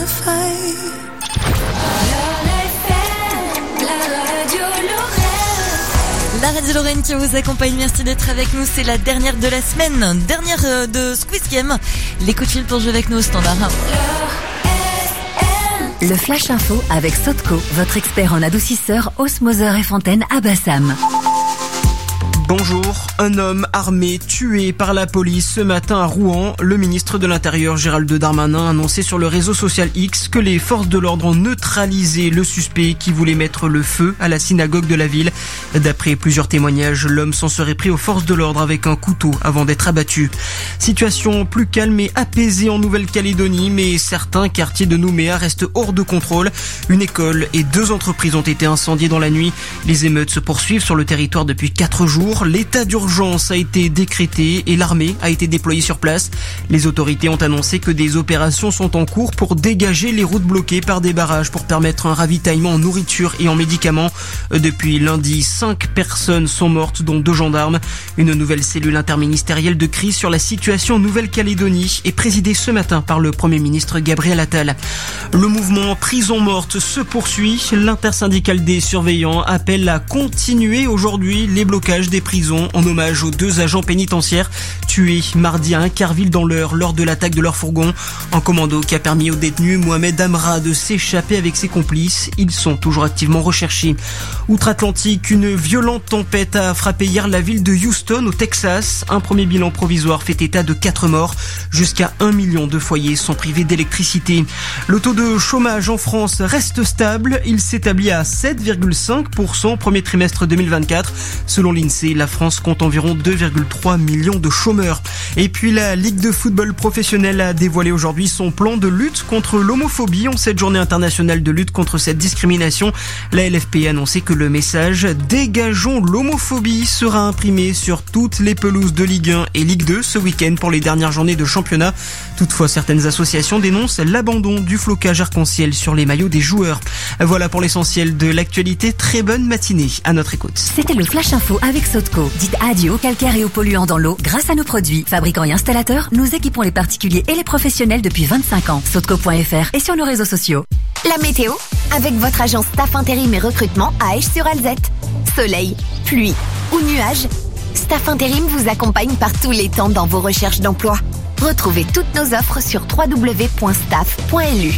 La Radio Lorraine qui vous accompagne, merci d'être avec nous, c'est la dernière de la semaine, dernière de Squeeze Game. Les coups de fil pour jouer avec nous au standard. Le Flash Info avec Sotco, votre expert en adoucisseur, osmoseur et fontaine à Bassam. Bonjour, un homme armé tué par la police ce matin à Rouen. Le ministre de l'Intérieur Gérald Darmanin a annoncé sur le réseau social X que les forces de l'ordre ont neutralisé le suspect qui voulait mettre le feu à la synagogue de la ville. D'après plusieurs témoignages, l'homme s'en serait pris aux forces de l'ordre avec un couteau avant d'être abattu. Situation plus calme et apaisée en Nouvelle-Calédonie, mais certains quartiers de Nouméa restent hors de contrôle. Une école et 2 entreprises ont été incendiées dans la nuit. Les émeutes se poursuivent sur le territoire depuis 4 jours. L'état d'urgence a été décrété et l'armée a été déployée sur place. Les autorités ont annoncé que des opérations sont en cours pour dégager les routes bloquées par des barrages pour permettre un ravitaillement en nourriture et en médicaments. Depuis lundi, 5 personnes sont mortes, dont 2 gendarmes. Une nouvelle cellule interministérielle de crise sur la situation en Nouvelle-Calédonie est présidée ce matin par le Premier ministre Gabriel Attal. Le mouvement Prison Morte se poursuit. L'intersyndicale des surveillants appelle à continuer aujourd'hui les blocages des prisons en hommage aux 2 agents pénitentiaires tués mardi à Incarville dans l'Eure lors de l'attaque de leur fourgon. Un commando qui a permis au détenu Mohamed Amra de s'échapper avec ses complices. Ils sont toujours activement recherchés. Outre-Atlantique, une violente tempête a frappé hier la ville de Houston au Texas. Un premier bilan provisoire fait état de 4 morts. Jusqu'à 1 million de foyers sont privés d'électricité. Le taux de chômage en France reste stable. Il s'établit à 7,5% au premier trimestre 2024. Selon l'INSEE, la France compte environ 2,3 millions de chômeurs. Et puis la Ligue de football professionnel a dévoilé aujourd'hui son plan de lutte contre l'homophobie en cette journée internationale de lutte contre cette discrimination. La LFP a annoncé que le message « Dégageons l'homophobie » sera imprimé sur toutes les pelouses de Ligue 1 et Ligue 2 ce week-end pour les dernières journées de championnat. Toutefois, certaines associations dénoncent l'abandon du flocage arc-en-ciel sur les maillots des joueurs. Voilà pour l'essentiel de l'actualité. Très bonne matinée à notre écoute. C'était le Flash Info avec Sotco. Dites adieu aux calcaires et aux polluants dans l'eau grâce à nos produits. Fabricants et installateurs, nous équipons les particuliers et les professionnels depuis 25 ans. Sotco.fr et sur nos réseaux sociaux. La météo, avec votre agence Staff Intérim et Recrutement à Aesch-sur-Alzette. Soleil, pluie ou nuages, Staff Intérim vous accompagne par tous les temps dans vos recherches d'emploi. Retrouvez toutes nos offres sur www.staff.lu.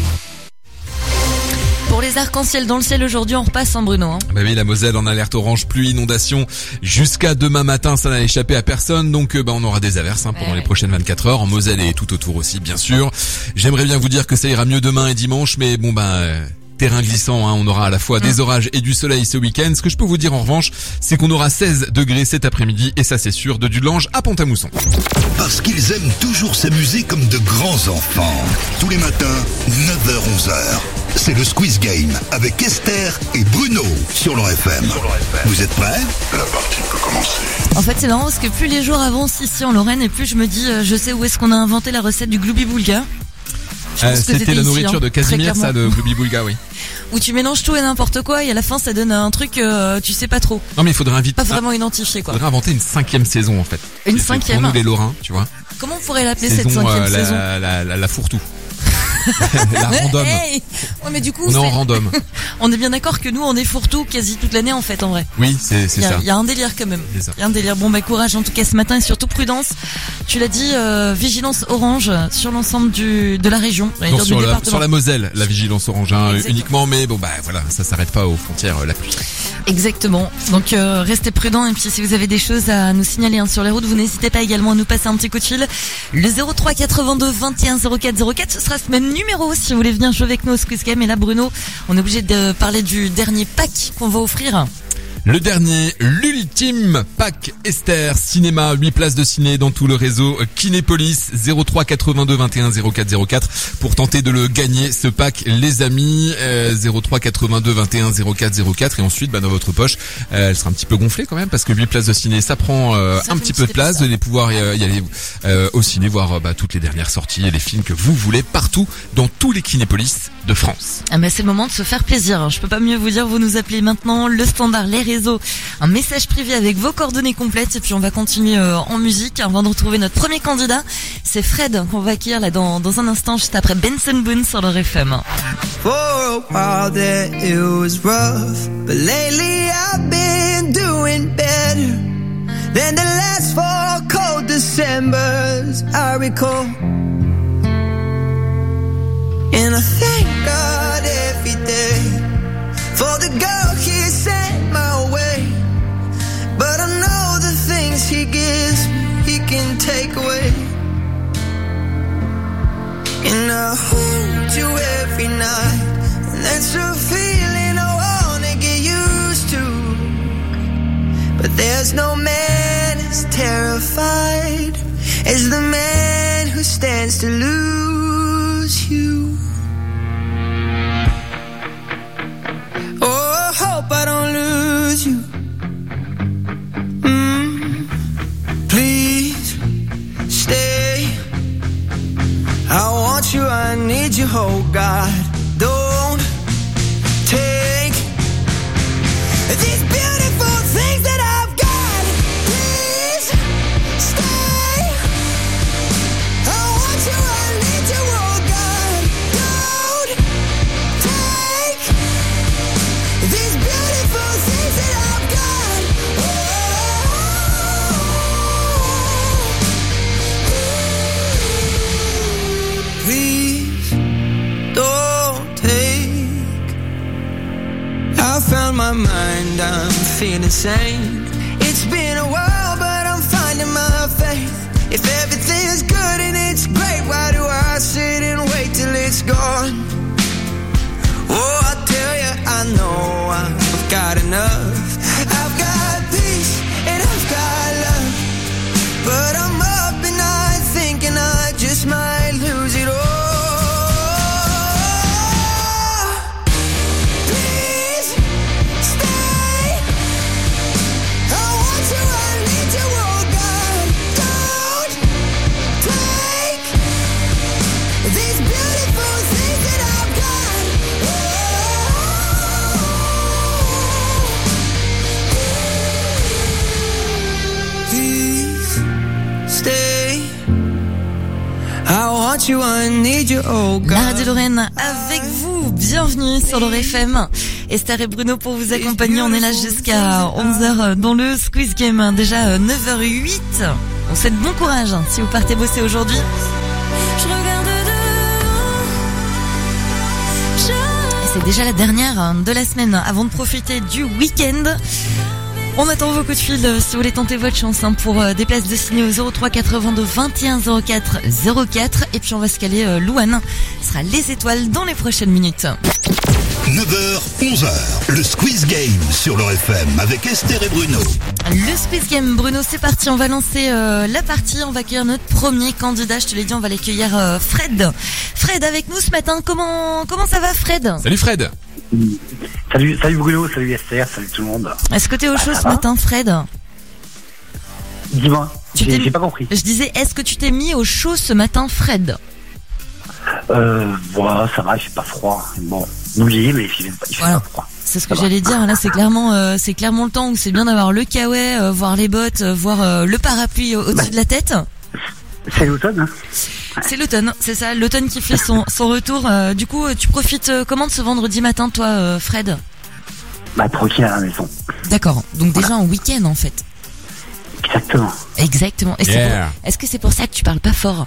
Pour les arcs-en-ciel dans le ciel aujourd'hui, on repasse en Bruno. Bah oui, la Moselle en alerte orange, pluie, inondation jusqu'à demain matin, ça n'a échappé à personne. Donc on aura des averses pendant les prochaines 24 heures en Moselle et tout autour aussi, bien sûr. J'aimerais bien vous dire que ça ira mieux demain et dimanche, mais bon terrain glissant, on aura à la fois des orages et du soleil ce week-end. Ce que je peux vous dire en revanche, c'est qu'on aura 16 degrés cet après-midi et ça c'est sûr, de Dudelange à Pont-à-Mousson. Parce qu'ils aiment toujours s'amuser comme de grands enfants. Tous les matins, 9h-11h. C'est le Squeeze Game avec Esther et Bruno sur leur FM. Vous êtes prêts ? La partie peut commencer. En fait, c'est marrant parce que plus les jours avancent ici en Lorraine et plus je me dis, je sais où est-ce qu'on a inventé la recette du Gloubi-Boulga. C'était la nourriture ici, de Casimir, ça, le Gloubi-Boulga, oui. Où tu mélanges tout et n'importe quoi et à la fin ça donne un truc tu sais pas trop. Non mais il faudrait pas vraiment identifier quoi. Il faudrait inventer une 5e saison en fait. Une 5e. Pour nous les Lorrains, tu vois. Comment on pourrait l'appeler cette 5e saison ? La fourre-tout. La random. Hey ouais, mais du coup, on est en random. On est bien d'accord que nous on est fourre-tout quasi toute l'année en fait en vrai. Oui, c'est ça. Il y a un délire quand même. Il y a un délire. Bon courage en tout cas ce matin et surtout prudence. Tu l'as dit, vigilance orange sur l'ensemble de la région. Non, sur la Moselle, la vigilance orange uniquement, mais voilà, ça s'arrête pas aux frontières la pluie. Exactement. Donc restez prudents et puis si vous avez des choses à nous signaler sur les routes, vous n'hésitez pas également à nous passer un petit coup de fil. Le 03 82 21 04 04, ce sera ce même numéro si vous voulez venir jouer avec nous au Squeeze Game. Et là Bruno, on est obligé de parler du dernier pack qu'on va offrir. Le dernier, l'ultime pack Esther Cinéma, 8 places de ciné dans tout le réseau Kinépolis, 03 82 21 04 04 pour tenter de le gagner ce pack les amis, 03 82 21 04 04 et ensuite dans votre poche, elle sera un petit peu gonflée quand même parce que 8 places de ciné ça prend un petit peu de place, vous allez pouvoir y aller au ciné voir toutes les dernières sorties et les films que vous voulez partout dans tous les Kinépolis de France. C'est le moment de se faire plaisir, je peux pas mieux vous dire, vous nous appelez maintenant, le standard, les réseaux un message privé avec vos coordonnées complètes et puis on va continuer en musique avant de retrouver notre premier candidat. C'est Fred qu'on va accueillir là dans un instant juste après Benson Boone sur leur FM. For a while there it was rough, but lately I've been doing better than the last 4 cold Decembers I recall. And I thank God every day for the girl He sent my way. But I know the things He gives me, He can take away. And I hold you every night, and that's a feeling I wanna get used to. But there's no man as terrified as the man who stands to lose you. Oh, I hope I don't lose you. Please stay. I want you, I need you, oh God. Don't take these beautiful things that I've got. Please stay. I want you, I need you, oh God. Don't take these beautiful things that I've got. Please don't take. I found my mind, I'm feeling sane. It's been a while, but I'm finding my faith. If everything's good and it's great, why do I sit and wait till it's gone? Oh, I tell you, I know I've got enough. I've got peace and I've got love, but I'm up and night thinking I just might lose it all. Please stay. I want you, I need you, oh God. Don't take these beautiful things that I've got. Please stay. I want you, I need you, oh God. La Radio Lorraine avec vous, bienvenue sur leur FM. Esther et Bruno pour vous accompagner, on est là jusqu'à 11h dans le Squeeze Game, déjà 9h08. On souhaite bon courage si vous partez bosser aujourd'hui. Je regarde devant. Et c'est déjà la dernière de la semaine avant de profiter du week-end. On attend vos coups de fil si vous voulez tenter votre chance pour des places de ciné au 03 82 21 04 04. Et puis on va se caler Louane. Ce sera les étoiles dans les prochaines minutes. 9h, 11h, le Squeeze Game sur leur FM avec Esther et Bruno. Le Squeeze Game, Bruno, c'est parti. On va lancer la partie. On va accueillir notre premier candidat. Je te l'ai dit, on va l'accueillir Fred. Fred avec nous ce matin. Comment ça va, Fred? Salut Fred. Salut Bruno, salut Esther, salut tout le monde. Est-ce que t'es au chaud ce matin, Fred? Dis-moi, j'ai pas compris. Je disais, est-ce que tu t'es mis au chaud ce matin, Fred? Voilà, ça va, il fait pas froid. Bon, mouillé, mais il fait Voilà. pas froid. C'est ce que j'allais dire. Là, c'est clairement le temps où c'est bien d'avoir le kawaii, voir les bottes, voir le parapluie au-dessus de la tête. C'est l'automne, hein? C'est l'automne, c'est ça, l'automne qui fait son retour. Du coup, tu profites comment de ce vendredi matin, toi, Fred? Bah, tranquille à la maison. D'accord, donc déjà en week-end en fait. Exactement. Et est-ce que c'est pour ça que tu parles pas fort?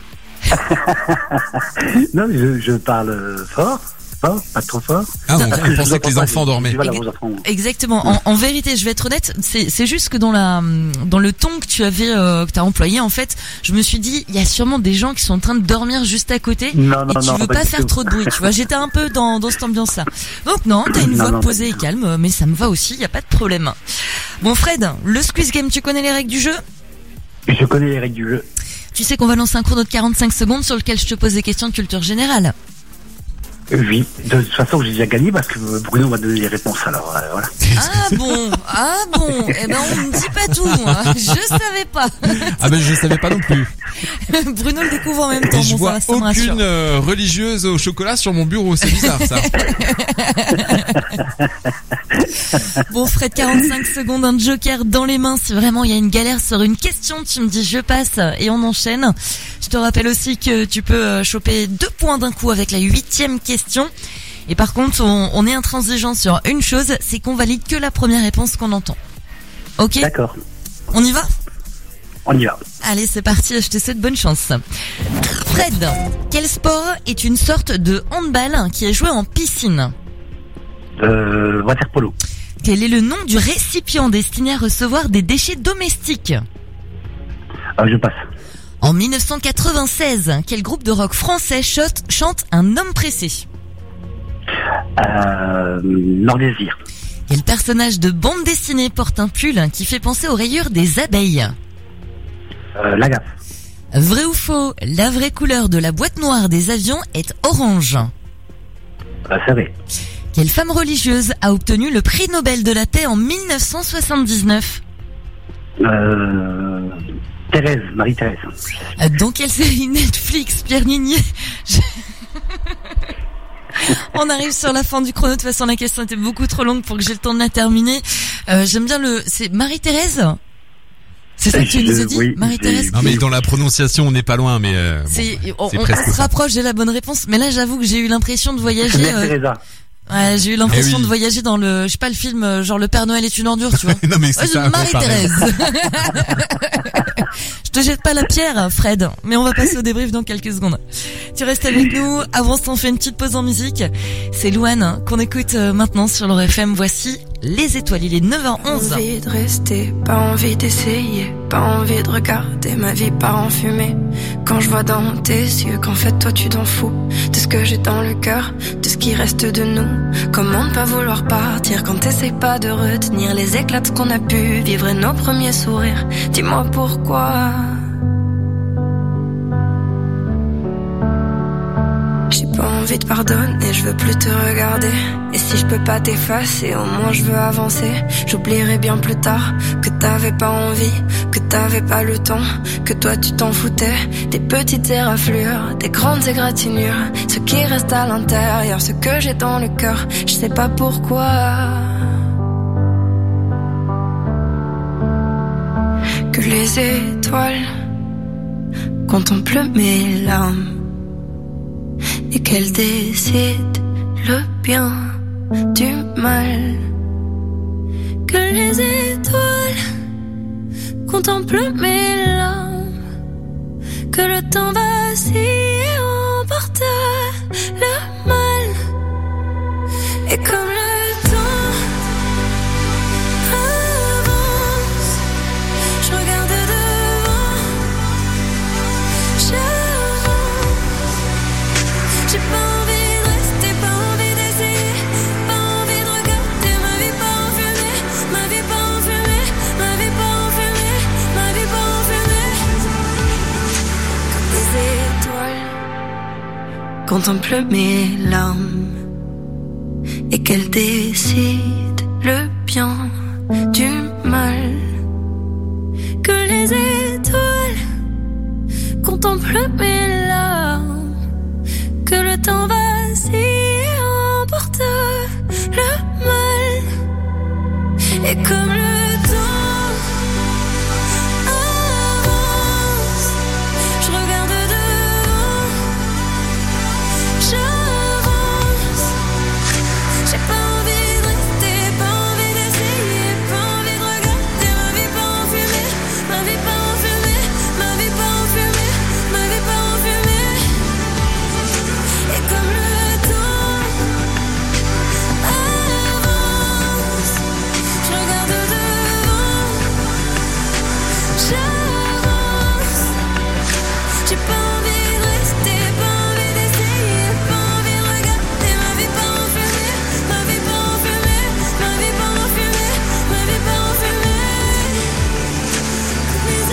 Non, je parle fort. Pas trop fort. Ah, on pensait que les enfants dormaient. Exactement. En vérité, je vais être honnête, c'est juste que dans le ton que tu avais, que t'as employé, en fait, je me suis dit, il y a sûrement des gens qui sont en train de dormir juste à côté, et tu veux pas faire trop de bruit, tu vois. J'étais un peu dans cette ambiance-là. Donc non, t'as une voix posée et calme, mais ça me va aussi, y a pas de problème. Bon, Fred, le Squeeze Game, tu connais les règles du jeu? Je connais les règles du jeu. Tu sais qu'on va lancer un chrono de 45 secondes sur lequel je te pose des questions de culture générale. Oui, de toute façon j'ai déjà gagné parce que Bruno m'a donné les réponses, alors voilà. Ah bon, eh ben on ne dit pas tout, hein. Je savais pas. Ah ben je savais pas non plus. Bruno le découvre en même temps. Et je vois aucune religieuse au chocolat sur mon bureau, c'est bizarre ça. Bon Fred, 45 secondes, un joker dans les mains. Si vraiment il y a une galère sur une question, tu me dis je passe et on enchaîne. Je te rappelle aussi que tu peux choper 2 points d'un coup avec la 8e question. Et par contre, on est intransigeant sur une chose, c'est qu'on valide que la première réponse qu'on entend. Ok ? D'accord. On y va ? On y va. Allez, c'est parti, je te souhaite bonne chance. Fred, quel sport est une sorte de handball qui est joué en piscine ? Waterpolo. Quel est le nom du récipient destiné à recevoir des déchets domestiques ? Je passe. En 1996, quel groupe de rock français chante Un homme pressé ? Nord-Désir. Quel personnage de bande dessinée porte un pull qui fait penser aux rayures des abeilles ? La gaffe. Vrai ou faux, la vraie couleur de la boîte noire des avions est orange. C'est vrai. Quelle femme religieuse a obtenu le prix Nobel de la paix en 1979 ? Thérèse, Marie-Thérèse. Dans quelle série Netflix Pierre Nigné On arrive sur la fin du chrono. De toute façon, la question était beaucoup trop longue pour que j'ai le temps de la terminer. J'aime bien c'est Marie-Thérèse ? C'est ça que tu nous as dit, oui, Marie-Thérèse. Non mais dans la prononciation on n'est pas loin, mais on presque se ça. rapproche de la bonne réponse. Mais là, j'avoue que j'ai eu l'impression de voyager. Teresa. Ouais, j'ai eu l'impression Eh oui. de voyager dans le film genre Le Père Noël est une ordure, tu vois. Non mais c'est Ouais, ça. Marie-Thérèse. Je te jette pas la pierre, Fred, mais on va passer au débrief dans quelques secondes. Tu restes avec nous. Avant ça, on fait une petite pause en musique. C'est Louane qu'on écoute maintenant sur l'Or FM. Voici Les Étoiles. Il est 9h11. Pas envie de rester, pas envie d'essayer, pas envie de regarder ma vie part en fumée. Quand je vois dans tes yeux qu'en fait toi tu t'en fous de ce que j'ai dans le cœur, de ce qui reste de nous. Comment ne pas vouloir partir quand t'essayes pas de retenir les éclats de ce qu'on a pu vivre et nos premiers sourires. Dis-moi pourquoi. J'ai pas envie de pardonner, je veux plus te regarder. Et si je peux pas t'effacer, au moins je veux avancer. J'oublierai bien plus tard que t'avais pas envie, que t'avais pas le temps, que toi tu t'en foutais. Des petites éraflures, des grandes égratignures, ce qui reste à l'intérieur, ce que j'ai dans le cœur, je sais pas pourquoi. Que les étoiles contemplent mes larmes et qu'elle décide le bien du mal. Que les étoiles contemplent mes larmes, que le temps vacille et emporte le mal. Et comme le temps avance, je regarde devant, j'ai pas envie de rester, pas envie d'essayer, pas envie de regarder ma vie pas en fumée, ma vie pas en fumée, ma vie pas en fumée, ma vie pas en fumée. Comme des étoiles contemplent mes larmes et qu'elles décident le bien du mal. Que les étoiles contemplent mes larmes, que le temps vacille et emporte le mal. Et comme le temps avance, je regarde devant, j'avance. J'ai pas envie de rester, pas envie d'essayer, pas envie de regarder ma vie pas en fumée, ma vie pas en fumée, ma vie pas en fumée, ma vie pas en fumée. Et comme le temps avance, je regarde devant, j'avance. J'ai pas envie de rester, pas envie d'essayer, pas envie de regarder ma vie pas en fumée, ma vie pas en fumée, ma vie pas en fumée, ma vie pas en fumée. Les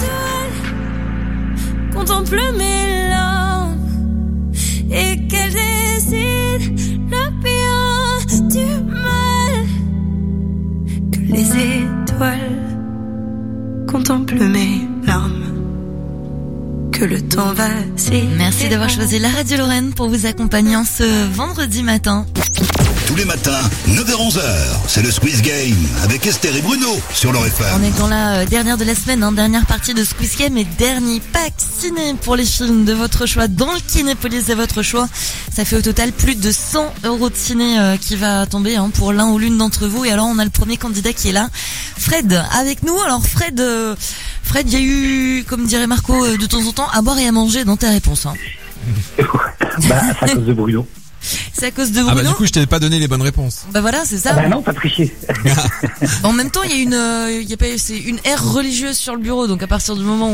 étoiles contemplent mes larmes et qu'elles décident le bien du mal. Que les étoiles contemplent mes larmes, que le temps vacille. Merci d'avoir choisi la Radio Lorraine pour vous accompagner en ce vendredi matin. Tous les matins, 9h-11h, c'est le Squeeze Game avec Esther et Bruno sur leur FM. On est dans la dernière de la semaine, dernière partie de Squeeze Game et dernier pack ciné pour les films de votre choix dans le Kinépolis de votre choix. Ça fait au total plus de 100 € de ciné qui va tomber pour l'un ou l'une d'entre vous. Et alors on a le premier candidat qui est là, Fred, avec nous. Alors Fred, il y a eu, comme dirait Marco, de temps en temps à boire et à manger dans ta réponse. C'est à cause de Bruno. C'est à cause de Bruno. Du coup je t'avais pas donné les bonnes réponses. Voilà, c'est ça. Non, pas triché. En même temps, il y a c'est une ère religieuse sur le bureau, donc à partir du moment où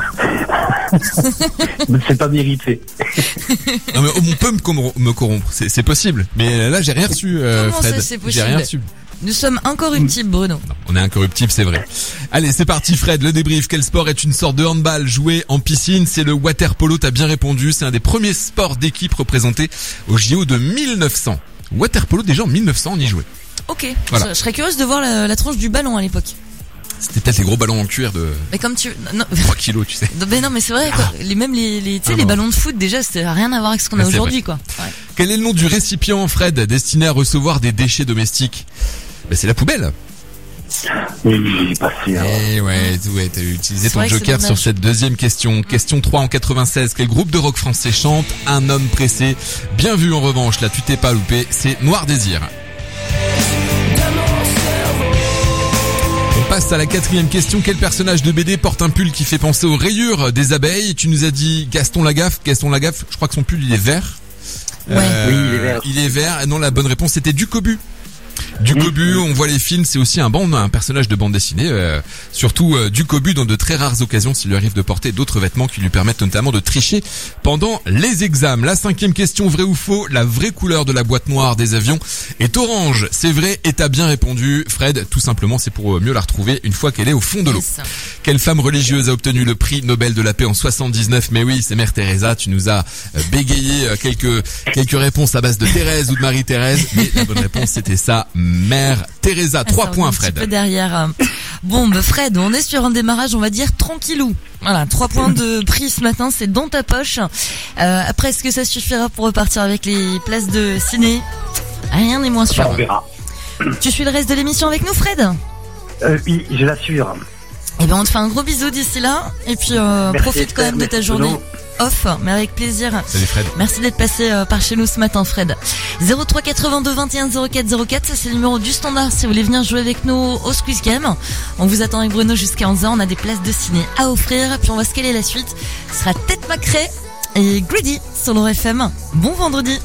c'est pas mérité. Non mais on peut me corrompre, c'est possible. Mais là j'ai rien reçu, Fred. Ça, c'est possible. J'ai rien reçu. Nous sommes incorruptibles, Bruno. Non, on est incorruptibles, c'est vrai. Allez, c'est parti Fred, le débrief. Quel sport est une sorte de handball joué en piscine? C'est le water polo, t'as bien répondu. C'est un des premiers sports d'équipe représentés au JO de 1900. Water polo, déjà en 1900, on y jouait. Ok, voilà. Je serais curieuse de voir la tranche du ballon à l'époque. C'était peut-être les gros ballons en cuir de... Mais comme tu... Non. 3 kilos, tu sais. Mais non, mais c'est vrai, quoi. Les ballons de foot, déjà, c'était rien à voir avec ce qu'on a aujourd'hui, quoi. Ouais. Quel est le nom du récipient, Fred, destiné à recevoir des déchets domestiques? C'est la poubelle. Oui, j'ai passé. Ouais, t'as utilisé ton joker sur cette deuxième question. Question 3 en 96. Quel groupe de rock français chante Un homme pressé? Bien vu en revanche, là tu t'es pas loupé, c'est Noir Désir. On passe à la quatrième question. Quel personnage de BD porte un pull qui fait penser aux rayures des abeilles? Tu nous as dit Gaston Lagaffe, je crois que son pull il est vert. Ouais. Oui, il est vert. Il est vert. Non, la bonne réponse c'était Ducobu. Ducobu, on voit les films, c'est aussi un personnage de bande dessinée, surtout Ducobu dans de très rares occasions s'il lui arrive de porter d'autres vêtements qui lui permettent notamment de tricher pendant les examens. La cinquième question, vrai ou faux, la vraie couleur de la boîte noire des avions est orange. C'est vrai et t'as bien répondu, Fred, tout simplement c'est pour mieux la retrouver une fois qu'elle est au fond de l'eau. Yes. Quelle femme religieuse a obtenu le prix Nobel de la paix en 79? Mais oui, c'est Mère Teresa, tu nous as bégayé quelques réponses à base de Thérèse ou de Marie-Thérèse, mais la bonne réponse c'était ça, Mère Teresa. 3 points, Fred. Un petit peu derrière. Bon, Fred, on est sur un démarrage, on va dire tranquillou. Voilà, 3 points de prix ce matin, c'est dans ta poche. Après, est-ce que ça suffira pour repartir avec les places de ciné? Rien n'est moins sûr. On verra. Tu suis le reste de l'émission avec nous, Fred? Oui, je l'assure. Eh ben, on te fait un gros bisou d'ici là. Et puis, profite quand même de ta journée off, mais avec plaisir. Salut Fred. Merci d'être passé par chez nous ce matin, Fred. 03 82 21 04 04, ça c'est le numéro du standard si vous voulez venir jouer avec nous au Squeeze Game. On vous attend avec Bruno jusqu'à 11h, on a des places de ciné à offrir, puis on va se caler la suite. Ce sera Tête Macrée et Greedy sur leur FM. Bon vendredi.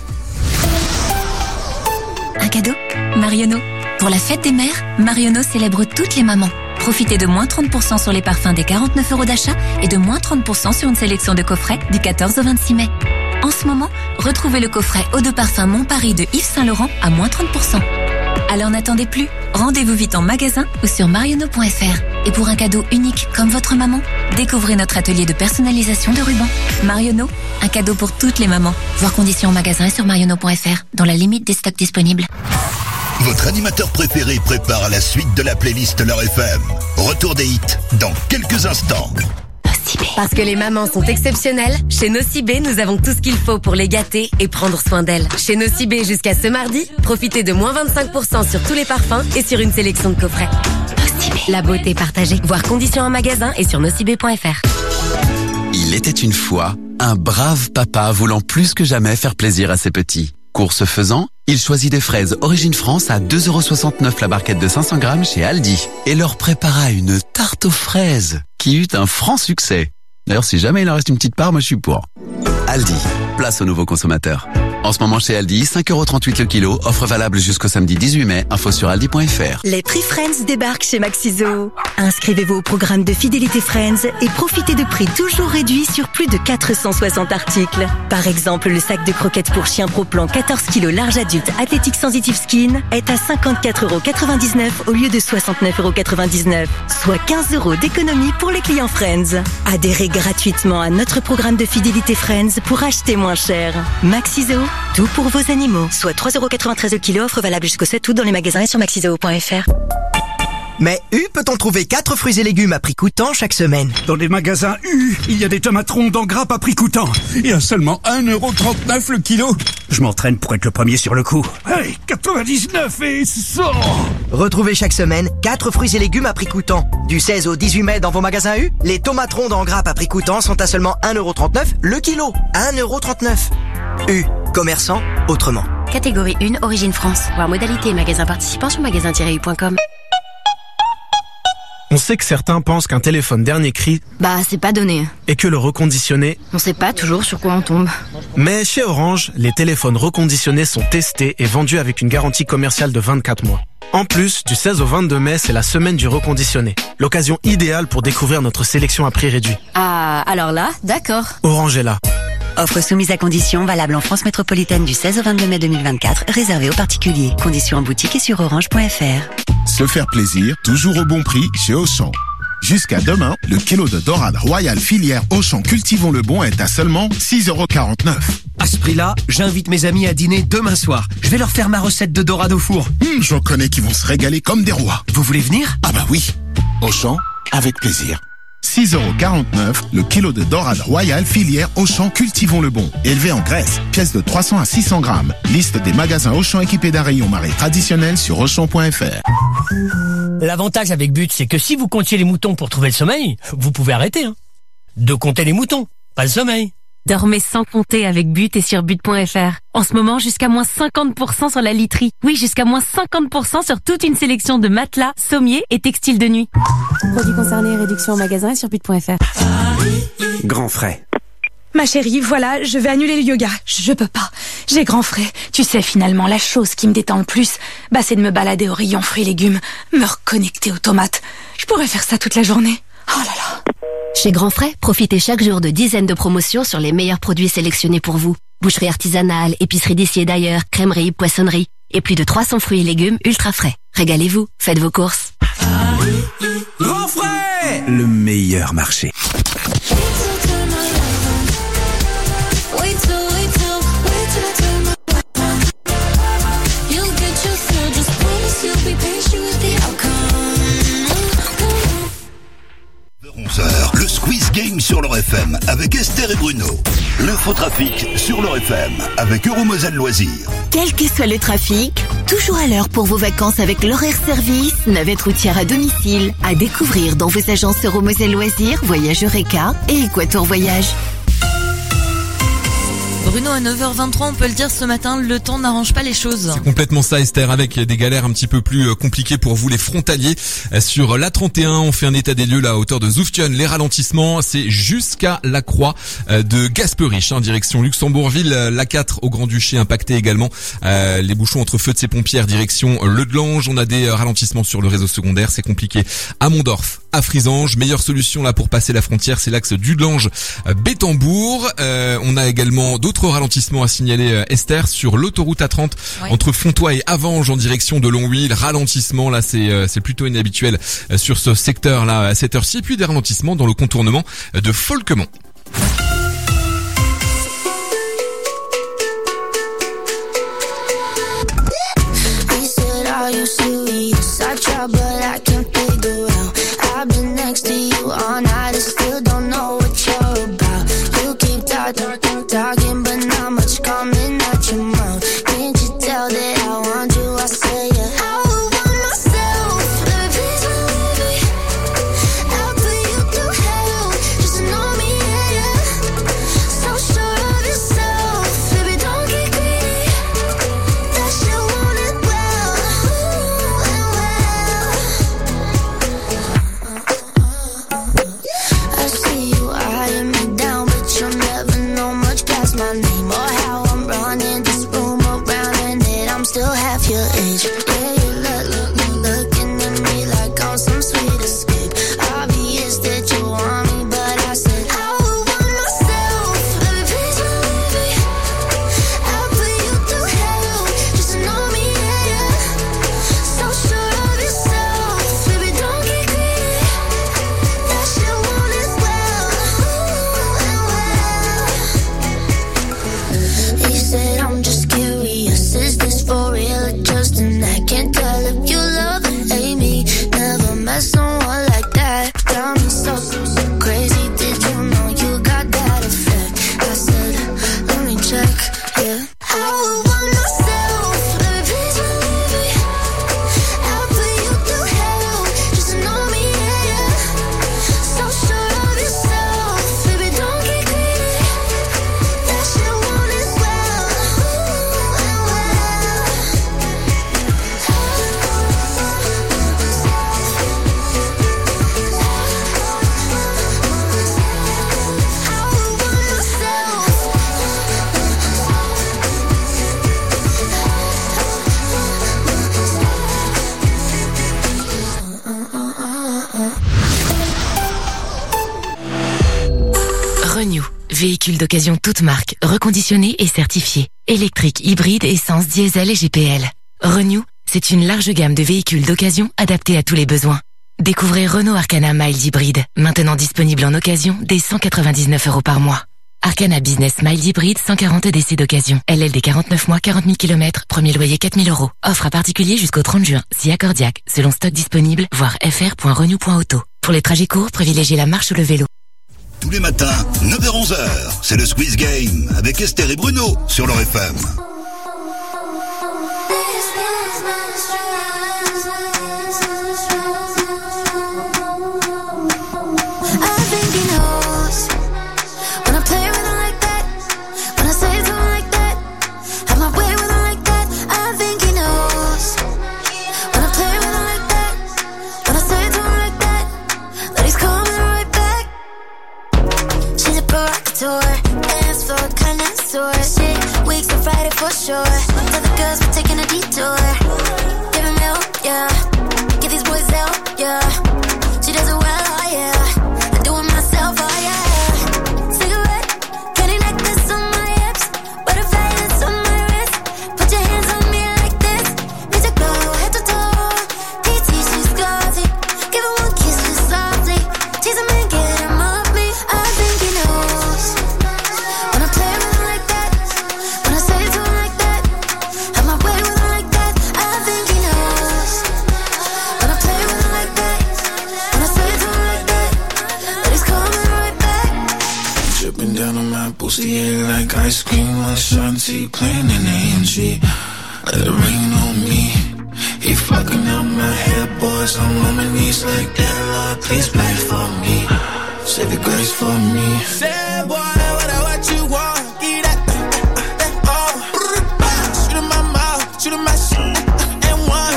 Un cadeau? Marionneau. Pour la fête des mères, Marionneau célèbre toutes les mamans. Profitez de moins 30% sur les parfums des 49 € d'achat et de moins 30% sur une sélection de coffrets du 14 au 26 mai. En ce moment, retrouvez le coffret Eau de parfum Mon Paris de Yves Saint Laurent à moins 30%. Alors n'attendez plus, rendez-vous vite en magasin ou sur marionneau.fr. Et pour un cadeau unique comme votre maman, découvrez notre atelier de personnalisation de rubans. Marionneau, un cadeau pour toutes les mamans. Voir conditions en magasin et sur marionneau.fr, dans la limite des stocks disponibles. Votre animateur préféré prépare la suite de la playlist Leur FM. Retour des hits dans quelques instants. Parce que les mamans sont exceptionnelles, chez Nocibé, nous avons tout ce qu'il faut pour les gâter et prendre soin d'elles. Chez Nocibé, jusqu'à ce mardi, profitez de moins 25% sur tous les parfums et sur une sélection de coffrets. Nocibé. La beauté partagée. Voir conditions en magasin et sur nocibé.fr. Il était une fois un brave papa voulant plus que jamais faire plaisir à ses petits. Course faisant, il choisit des fraises Origine France à 2,69 € la barquette de 500 grammes chez Aldi et leur prépara une tarte aux fraises qui eut un franc succès. D'ailleurs, si jamais il en reste une petite part, moi je suis pour. Aldi, place aux nouveaux consommateurs. En ce moment chez Aldi, 5,38 € le kilo, offre valable jusqu'au samedi 18 mai, info sur aldi.fr. Les prix Friends débarquent chez Maxiso. Inscrivez-vous au programme de fidélité Friends et profitez de prix toujours réduits sur plus de 460 articles. Par exemple, le sac de croquettes pour chien Pro Plan 14 kg large adulte Athletic Sensitive Skin est à 54,99 € au lieu de 69,99 €, soit 15 € d'économie pour les clients Friends. Adhérez gratuitement à notre programme de fidélité Friends pour acheter moins cher. Maxiso, tout pour vos animaux. Soit 3,93 € le kilo, offre valable jusqu'au 7 août dans les magasins et sur maxiseo.fr. Mais U peut en trouver 4 fruits et légumes à prix coûtant chaque semaine. Dans les magasins U, il y a des tomates rondes en grappe à prix coûtant. Et à seulement 1,39 € le kilo. Je m'entraîne pour être le premier sur le coup. Hey, 99 et 100! Retrouvez chaque semaine 4 fruits et légumes à prix coûtant. Du 16 au 18 mai dans vos magasins U, les tomates rondes en grappe à prix coûtant sont à seulement 1,39€ le kilo. 1,39€. U, commerçant autrement. Catégorie 1, Origine France. Voir modalité et magasins participants sur magasin-u.com. On sait que certains pensent qu'un téléphone dernier cri, c'est pas donné. Et que le reconditionné, on sait pas toujours sur quoi on tombe. Mais chez Orange, les téléphones reconditionnés sont testés et vendus avec une garantie commerciale de 24 mois. En plus, du 16 au 22 mai, c'est la semaine du reconditionné. L'occasion idéale pour découvrir notre sélection à prix réduit. Ah, alors là, d'accord. Orange est là. Offre soumise à conditions, valable en France métropolitaine du 16 au 22 mai 2024, réservée aux particuliers. Conditions en boutique et sur orange.fr. Se faire plaisir, toujours au bon prix chez Auchan. Jusqu'à demain, le kilo de dorade royale filière Auchan Cultivons le Bon est à seulement 6,49€. À ce prix-là, j'invite mes amis à dîner demain soir. Je vais leur faire ma recette de dorade au four. J'en connais qui vont se régaler comme des rois. Vous voulez venir? Ah bah oui. Auchan, avec plaisir. 6,49€ le kilo de dorade royale filière Auchan Cultivons le Bon. Élevé en Grèce. Pièce de 300 à 600 grammes. Liste des magasins Auchan équipés d'un rayon marée traditionnel sur Auchan.fr. L'avantage avec But, c'est que si vous comptiez les moutons pour trouver le sommeil, vous pouvez arrêter. De compter les moutons, pas le sommeil. Dormez sans compter avec But et sur but.fr. En ce moment, jusqu'à moins 50% sur la literie. Oui, jusqu'à moins 50% sur toute une sélection de matelas, sommiers et textiles de nuit. Produits concernés, réduction en magasin et sur but.fr. Grand frais. Ma chérie, voilà, je vais annuler le yoga. Je peux pas. J'ai grand frais. Tu sais, finalement, la chose qui me détend le plus, c'est de me balader au rayon fruits et légumes, me reconnecter aux tomates. Je pourrais faire ça toute la journée. Oh là là. Chez Grand Frais, profitez chaque jour de dizaines de promotions sur les meilleurs produits sélectionnés pour vous. Boucherie artisanale, épicerie d'ici et d'ailleurs, crèmerie, poissonnerie et plus de 300 fruits et légumes ultra frais. Régalez-vous, faites vos courses. Grand Frais, le meilleur marché. Le Squeeze Game sur leur FM avec Esther et Bruno. L'infotrafic sur leur FM avec Euromoselle Loisirs. Quel que soit le trafic, toujours à l'heure pour vos vacances avec l'horaire service, navette routière à domicile, à découvrir dans vos agences Euromoselle Loisirs, Voyage Eureka et Équateur Voyage. Bruno, à 9h23, on peut le dire ce matin, le temps n'arrange pas les choses. C'est complètement ça, Esther, avec des galères un petit peu plus compliquées pour vous les frontaliers. Sur l'A31, on fait un état des lieux là à hauteur de Zouftion. Les ralentissements, c'est jusqu'à la croix de Gasperich, direction Luxembourgville. L'A4 au Grand-Duché impacté également. Les bouchons entre Feu de ses Pompières, direction Le Delange. On a des ralentissements sur le réseau secondaire, c'est compliqué. À Mondorf, à Frisange, meilleure solution là pour passer la frontière, c'est l'axe du Delange Bétambourg. On a également d'autres ralentissements à signaler, Esther, sur l'autoroute A30 entre Fontois et Avange en direction de Longwy. Ralentissement là, c'est plutôt inhabituel sur ce secteur là à cette heure-ci. Et puis des ralentissements dans le contournement de Folquemont. Talking, but not much coming out your mouth. Can't you tell that I want you? I say yeah. I would want myself, baby, please believe me. I'll put you through hell, just to know me, yeah, yeah. So sure of yourself, baby, don't get greedy. That you want it well, I see you eyeing me down, but you'll never know much past my name or how I'm running this room around, and that I'm still half your age. Yeah, you looking at me like I'm some sweet escape. Obvious that you want me, but I said I would want myself, baby, please believe me. I'll put you through hell, just to know me, yeah, yeah. So sure of yourself, baby, don't get greedy. That you want it well. He said, I'm just curious, is this for real or just an act? Can't tell if you love or hate me. Never met someone like that. Got me so crazy, did you know you got that effect? I said, let me check, yeah. véhicule d'occasion toute marque, reconditionné et certifié. Électrique, hybride, essence, diesel et GPL. Renew, c'est une large gamme de véhicules d'occasion adaptés à tous les besoins. Découvrez Renault Arcana Mild Hybride, maintenant disponible en occasion dès 199 € par mois. Arcana Business Mild Hybride, 140 EDC d'occasion. LLD 49 mois, 40 000 km, premier loyer 4 000 €. Offre à particulier jusqu'au 30 juin, si accordiaque, selon stock disponible, voir fr.renew.auto. Pour les trajets courts, privilégiez la marche ou le vélo. Tous les matins, 9h-11h, c'est le Squeeze Game avec Esther et Bruno sur leur FM. Dance for connoisseur. Shit, weeks to Friday for sure. Tell the girls we're taking a detour. Give 'em milk, yeah. Get these boys out, yeah. She does it well, oh yeah. I do it myself, oh yeah. Cigarette, candy necklace on my hips, butterflies on my wrist. Put your hands on me like this. Need to go head to toe. PT, she's glossy. Give her one kiss just softly. Tease him and get him off me. I think he knows. When I play with him like that, when I say to him like that, have my way with him like that. I think he knows. When I play with him like that, when I say to him like that, that he's coming right back. Dripping down on my pussy, yeah, like ice cream. My shanty playing in AMG. Let it rain on me. He fucking up my head, boys. I'm on my knees like that. Lord, please pray for me. Save the grace for me. Say, boy, what you want? Give that, shoot in my mouth, shoot in my shit, and one.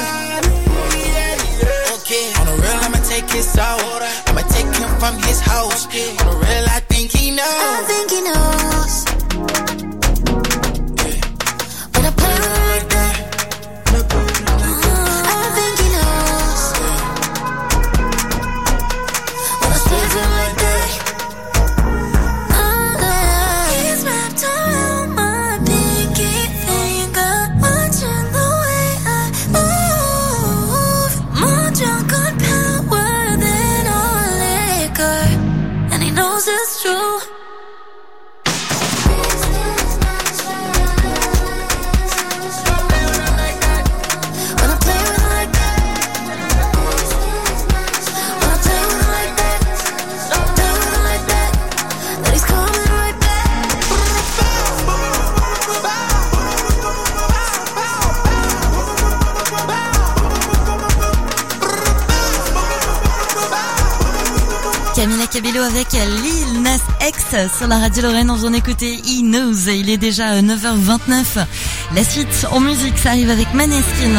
Okay, on the real, I'ma take his out. I'ma take him from his house. On the real, I think he knows. I think he knows. When I play with him like that, I think he knows. When I say to him like that, he's wrapped around my pinky finger, watching the way I move. More drunk on power than on liquor, and he knows it's true. When I play with him like that, when I play with him like that, play with him like that, that he's coming right back. Camila Cabello avec Lil Nas X sur la radio Lorraine. On vient d'écouter He Knows. Il est déjà 9h29. La suite en musique, ça arrive avec Maneskin.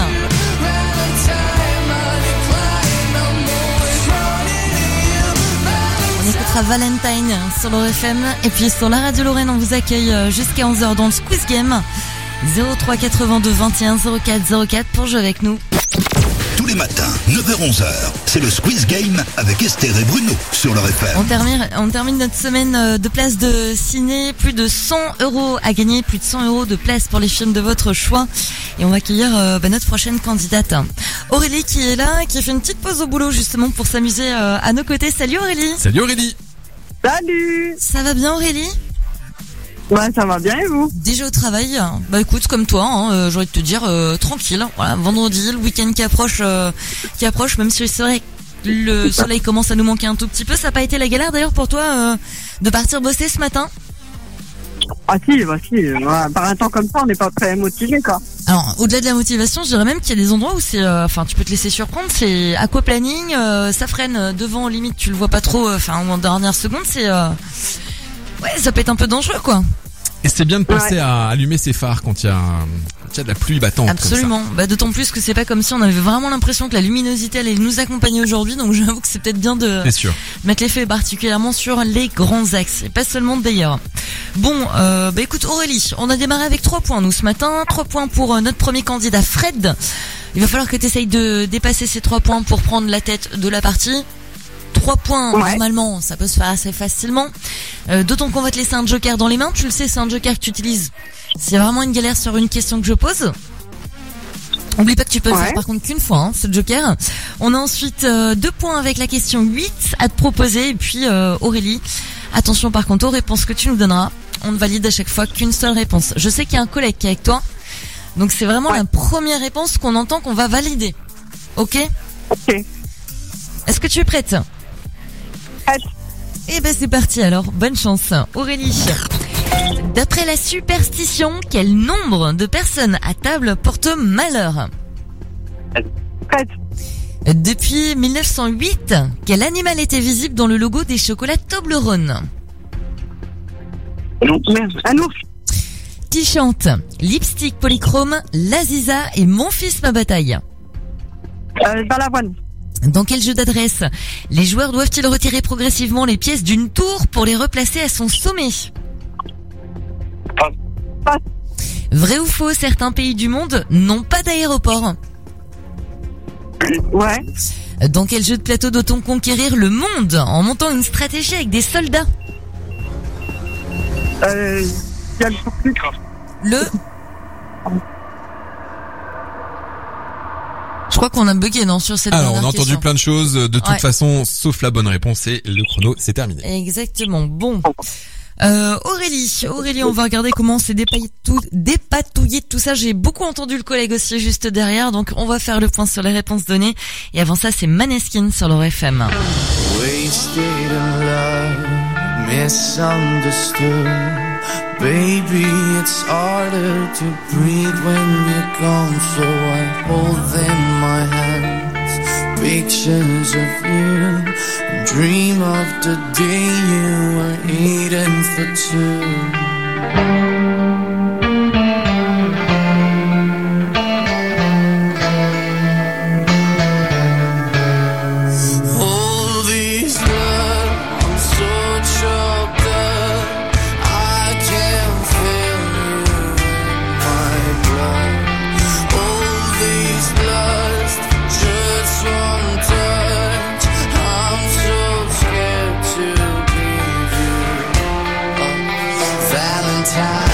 On écoutera Valentine sur leur FM. Et puis sur la radio Lorraine, on vous accueille jusqu'à 11h dans le Squeeze Game. 03 82 21 04 04 pour jouer avec nous. Tous les matins, 9h-11h, c'est le Squeeze Game avec Esther et Bruno sur leur FM. On termine notre semaine de places de ciné. Plus de 100 € à gagner, plus de 100 € de places pour les films de votre choix. Et on va accueillir notre prochaine candidate, Aurélie, qui est là, qui a fait une petite pause au boulot justement pour s'amuser à nos côtés. Salut Aurélie. Salut Aurélie. Salut. Ça va bien Aurélie? Ouais, ça va bien et vous? Déjà au travail? Bah écoute, comme toi, j'ai envie de te dire tranquille. Voilà, vendredi, le week-end qui approche, même si c'est vrai que le soleil commence à nous manquer un tout petit peu. Ça n'a pas été la galère d'ailleurs pour toi de partir bosser ce matin? Ah si, par un temps comme ça, on n'est pas très motivé quoi. Alors, au-delà de la motivation, je dirais même qu'il y a des endroits où c'est, tu peux te laisser surprendre, c'est aquaplaning, ça freine devant, limite tu le vois pas trop, en dernière seconde, c'est, ouais, ça peut être un peu dangereux quoi. Et c'est bien de penser à allumer ses phares quand il y a de la pluie battante. Absolument. Bah, d'autant plus que c'est pas comme si on avait vraiment l'impression que la luminosité allait nous accompagner aujourd'hui, donc j'avoue que c'est peut-être bien de mettre l'effet particulièrement sur les grands axes, et pas seulement d'ailleurs. Bon, écoute Aurélie, on a démarré avec 3 points nous ce matin, 3 points pour notre premier candidat Fred. Il va falloir que tu essayes de dépasser ces 3 points pour prendre la tête de la partie. 3 points, normalement, ça peut se faire assez facilement. D'autant qu'on va te laisser un joker dans les mains. Tu le sais, c'est un joker que tu utilises s'il y a vraiment une galère sur une question que je pose. Oublie pas que tu peux le faire par contre qu'une fois, ce joker. On a ensuite 2 points avec la question 8 à te proposer. Et puis Aurélie, attention par contre aux réponses que tu nous donneras. On ne valide à chaque fois qu'une seule réponse. Je sais qu'il y a un collègue qui est avec toi. Donc c'est vraiment la première réponse qu'on entend qu'on va valider. Ok ? Ok. Est-ce que tu es prête ? Prête. Eh ben c'est parti alors, bonne chance. Aurélie, d'après la superstition, quel nombre de personnes à table porte malheur ? Prête. Depuis 1908, quel animal était visible dans le logo des chocolats Toblerone ? Un ours. Qui chante Lipstick Polychrome, L'Aziza et Mon fils ma bataille ? Balavoine. Dans quel jeu d'adresse les joueurs doivent-ils retirer progressivement les pièces d'une tour pour les replacer à son sommet ? Vrai ou faux, certains pays du monde n'ont pas d'aéroport ? Ouais. Dans quel jeu de plateau doit-on conquérir le monde en montant une stratégie avec des soldats ? Je crois qu'on a bugué, non, sur cette Alors, on a dernière entendu question. plein de choses, de toute façon, sauf la bonne réponse, et le chrono, c'est terminé. Exactement. Bon. Aurélie, on va regarder comment on s'est dépatouillé de tout ça. J'ai beaucoup entendu le collègue aussi juste derrière, donc on va faire le point sur les réponses données. Et avant ça, c'est Maneskin sur leur FM. Wasted in love, misunderstood. Baby, it's harder to breathe when you're gone, so I hold in my hands pictures of you, and dream of the day you were eating for two. Valentine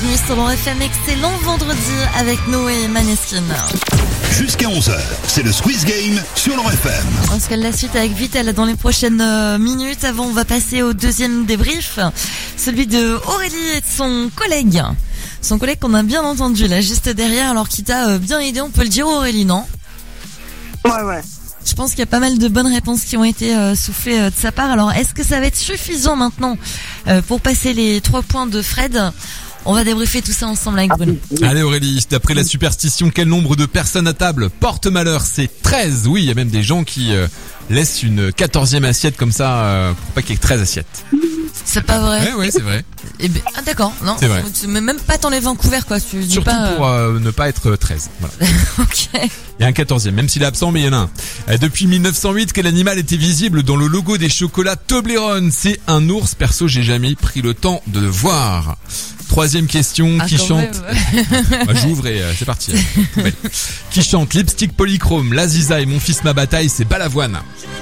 bienvenue sur Laure FM. Excellent vendredi avec Noé et Maneskin. Jusqu'à 11h, c'est le Squeeze Game sur Laure FM. On se cale la suite avec Vitel dans les prochaines minutes. Avant, on va passer au deuxième débrief, celui de Aurélie et de son collègue. Son collègue qu'on a bien entendu là, juste derrière, alors qui t'a bien aidé, on peut le dire, Aurélie, non? Ouais. Je pense qu'il y a pas mal de bonnes réponses qui ont été soufflées de sa part. Alors, est-ce que ça va être suffisant maintenant pour passer les 3 points de Fred? On va débriefer tout ça ensemble avec Bruno. Allez Aurélie, d'après la superstition, quel nombre de personnes à table porte malheur? C'est 13. Oui, il y a même des gens qui laissent une 14e assiette comme ça pour pas qu'il y ait 13 assiettes. C'est pas vrai? Ouais, c'est vrai. Eh ben, ah d'accord, non. C'est vrai. Tu mets même pas t'enlèves un couvert, quoi. Tu dis surtout pas, pour ne pas être 13. Voilà. Ok. Il y a un 14e, même s'il est absent, mais il y en a un. Depuis 1908, quel animal était visible dans le logo des chocolats Toblerone? C'est un ours. Perso, j'ai jamais pris le temps de le voir. 3e question, qui chante bah, j'ouvre et c'est parti. Ouais. Qui chante Lipstick Polychrome, La Ziza et Mon fils ma bataille, c'est Balavoine.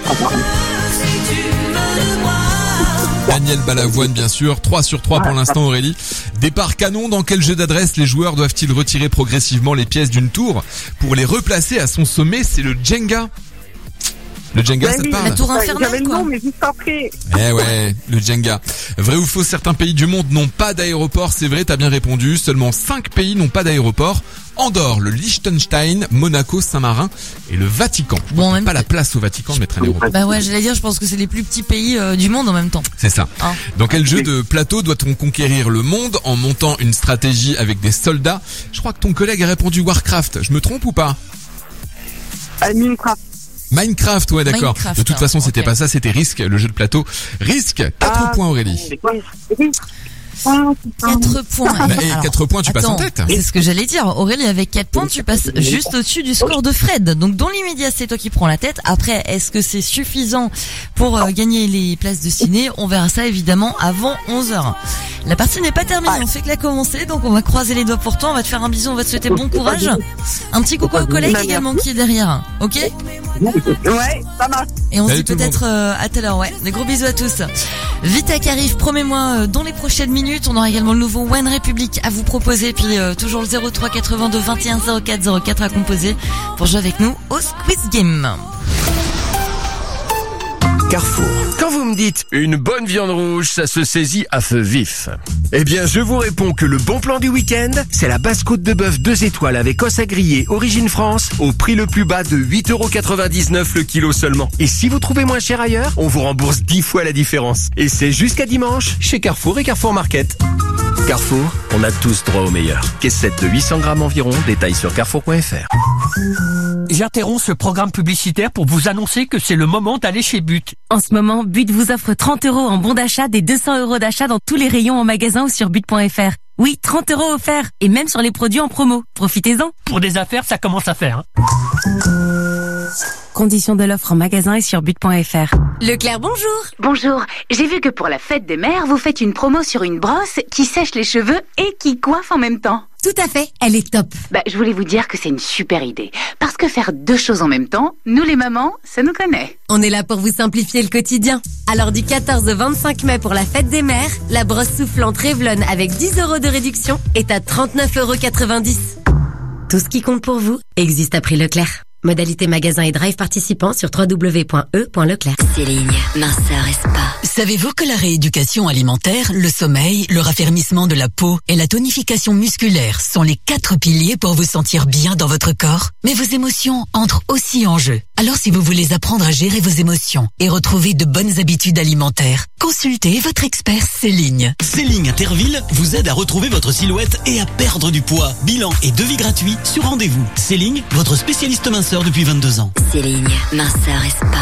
Daniel Balavoine, bien sûr. 3 sur 3 pour l'instant, Aurélie. Départ canon, dans quel jeu d'adresse les joueurs doivent-ils retirer progressivement les pièces d'une tour pour les replacer à son sommet? C'est le Jenga. Le Jenga, ça te parle? La tour infernale, j'avais le quoi. nom, mais juste après. Eh ouais, le Jenga. Vrai ou faux, certains pays du monde n'ont pas d'aéroport? C'est vrai, t'as bien répondu. Seulement 5 pays n'ont pas d'aéroport. Andorre, le Liechtenstein, Monaco, Saint-Marin et le Vatican. Bon, même pas la place au Vatican de mettre un aéroport. Bah ouais, j'allais dire, je pense que c'est les plus petits pays du monde en même temps. C'est ça. Hein. Dans quel jeu de plateau doit-on conquérir le monde en montant une stratégie avec des soldats? Je crois que ton collègue a répondu Warcraft. Je me trompe ou pas? Minecraft, ouais, d'accord. Minecraft, De toute façon, c'était ok. pas ça, c'était Risk, le jeu de plateau. Risk, 4 points, Aurélie. 4 points. Bah, et 4 points, tu passes en tête. C'est ce que j'allais dire. Aurélie, avec 4 points, tu passes juste au-dessus du score de Fred. Donc, dans l'immédiat, c'est toi qui prends la tête. Après, est-ce que c'est suffisant pour gagner les places de ciné? On verra ça, évidemment, avant 11h. La partie n'est pas terminée. On fait que la commencer. Donc, on va croiser les doigts pour toi. On va te faire un bisou. On va te souhaiter bon courage. Un petit coucou au collègue également qui est derrière. Ok? Ouais, ça marche. Et on se dit Salut tout le peut-être à tout à l'heure, ouais. Des gros bisous à tous. Vita qui arrive, promets-moi, dans les prochaines minutes. On aura également le nouveau One Republic à vous proposer. Puis toujours le 03 82 21 04 04 à composer pour jouer avec nous au Squeeze Game. Carrefour. Quand vous me dites une bonne viande rouge, ça se saisit à feu vif. Eh bien, je vous réponds que le bon plan du week-end, c'est la basse-côte de bœuf 2 étoiles avec os à griller Origine France au prix le plus bas de 8,99€ le kilo seulement. Et si vous trouvez moins cher ailleurs, on vous rembourse 10 fois la différence. Et c'est jusqu'à dimanche chez Carrefour et Carrefour Market. Carrefour, on a tous droit au meilleur. Caissette de 800 grammes environ, détails sur carrefour.fr. J'interromps ce programme publicitaire pour vous annoncer que c'est le moment d'aller chez But. En ce moment, But vous offre 30 € en bon d'achat des 200 € d'achat dans tous les rayons en magasin ou sur but.fr. Oui, 30 € offerts et même sur les produits en promo. Profitez-en. Pour des affaires, ça commence à faire. Conditions de l'offre en magasin et sur but.fr. Leclerc, bonjour. Bonjour. J'ai vu que pour la fête des mères, vous faites une promo sur une brosse qui sèche les cheveux et qui coiffe en même temps. Tout à fait, elle est top. Je voulais vous dire que c'est une super idée. Parce que faire 2 choses en même temps, nous les mamans, ça nous connaît. On est là pour vous simplifier le quotidien. Alors du 14 au 25 mai pour la fête des mères, la brosse soufflante Revlon avec 10 € de réduction est à 39,90 €. Tout ce qui compte pour vous existe à prix Leclerc. Modalité magasin et drive participant sur www.e.leclerc. Céline, minceur et spa. Savez-vous que la rééducation alimentaire, le sommeil, le raffermissement de la peau et la tonification musculaire sont les 4 piliers pour vous sentir bien dans votre corps? Mais vos émotions entrent aussi en jeu. Alors si vous voulez apprendre à gérer vos émotions et retrouver de bonnes habitudes alimentaires, consultez votre expert Céline. Céline Interville vous aide à retrouver votre silhouette et à perdre du poids. Bilan et devis gratuit sur rendez-vous. Céline, votre spécialiste minceur depuis 22 ans. Céline, minceur et spa.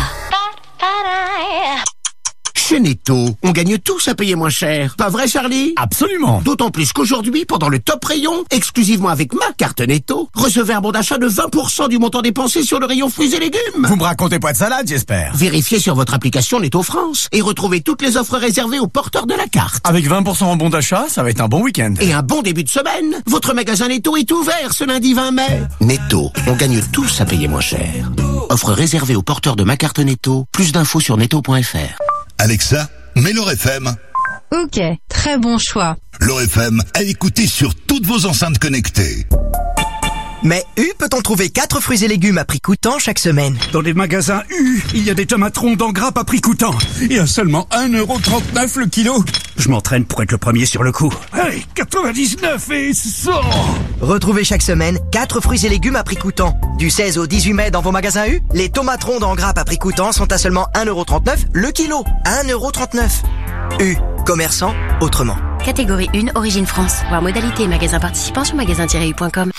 Chez Netto, on gagne tous à payer moins cher. Pas vrai, Charlie? Absolument. D'autant plus qu'aujourd'hui, pendant le top rayon, exclusivement avec ma carte Netto, recevez un bon d'achat de 20% du montant dépensé sur le rayon fruits et légumes. Vous me racontez pas de salade, j'espère. Vérifiez sur votre application Netto France et retrouvez toutes les offres réservées aux porteurs de la carte. Avec 20% en bon d'achat, ça va être un bon week-end. Et un bon début de semaine. Votre magasin Netto est ouvert ce lundi 20 mai. Netto, on gagne tous à payer moins cher. Offre réservée aux porteurs de ma carte Netto. Plus d'infos sur netto.fr. Alexa, mets Laure FM. Ok, très bon choix. L'Or FM à écouter sur toutes vos enceintes connectées. Mais U peut-on trouver 4 fruits et légumes à prix coûtant chaque semaine? Dans les magasins U, il y a des tomates rondes en grappe à prix coûtant. Et à seulement 1,39€ le kilo. Je m'entraîne pour être le premier sur le coup. Hey, 99 et 100! Retrouvez chaque semaine 4 fruits et légumes à prix coûtant. Du 16 au 18 mai dans vos magasins U, les tomates rondes en grappe à prix coûtant sont à seulement 1,39€ le kilo. 1,39€. U, commerçant autrement. Catégorie 1, Origine France. Voir modalité et magasins participants sur magasin-u.com.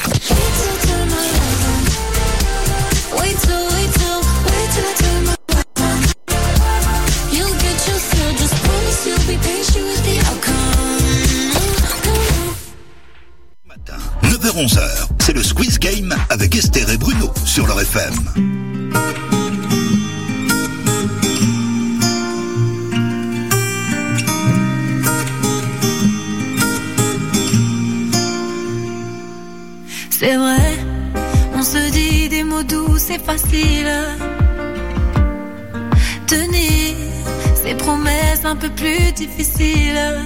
Matin, 9h-11h, c'est le Squeeze Game avec Esther et Bruno sur l'Or FM. C'est vrai, on se dit des mots doux, c'est facile. Tenir ces promesses un peu plus difficiles.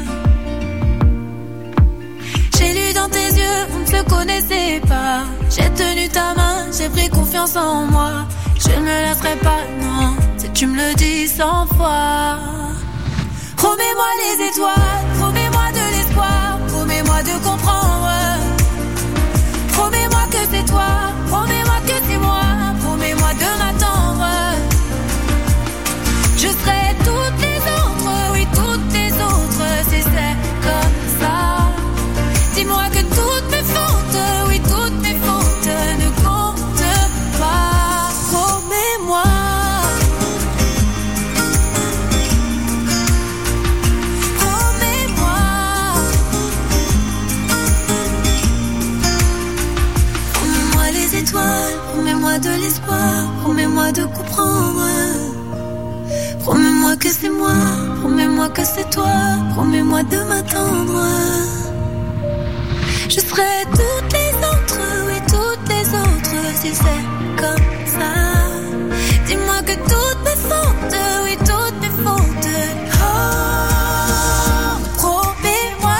J'ai lu dans tes yeux, on ne se connaissait pas. J'ai tenu ta main, j'ai pris confiance en moi. Je ne me laisserai pas, non, si tu me le dis 100 fois. Promets-moi les étoiles, promets-moi de l'espoir, promets-moi de comprendre. Promets-moi que c'est toi, promets-moi que c'est moi, promets-moi de m'attendre. Je serai toutes les autres, oui toutes les autres, si c'est comme ça. Dis-moi que toutes mes fautes, oui toutes mes fautes ne comptent pas. Promets-moi. Promets-moi de l'espoir, promets-moi de comprendre. Promets-moi que c'est moi, promets-moi que c'est toi, promets-moi de m'attendre. Je serai toutes les autres, oui toutes les autres, si c'est comme ça. Dis-moi que toutes mes fautes, oui toutes mes fautes. Oh, promets-moi.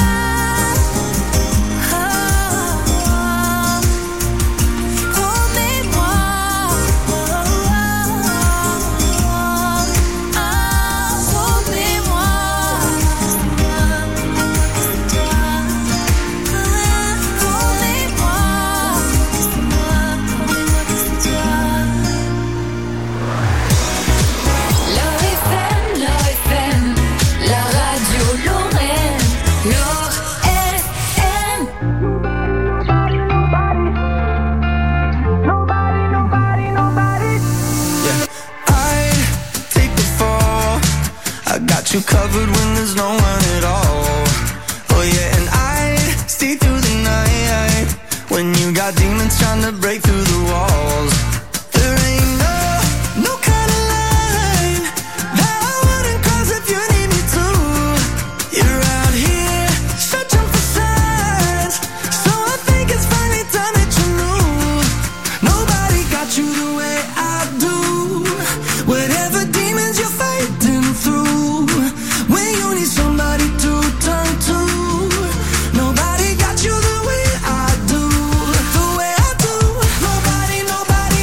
You covered when there's no one at all. Oh yeah, and I stay through the night when you got demons trying to break through the walls. There ain't no kind of line that I wouldn't cross if you need me to. You're out here searching for signs, so I think it's finally time that you knew. Nobody got you the way I do. Whatever demons you're fighting through. Somebody to turn to. Nobody got you the way I do. The way I do. Nobody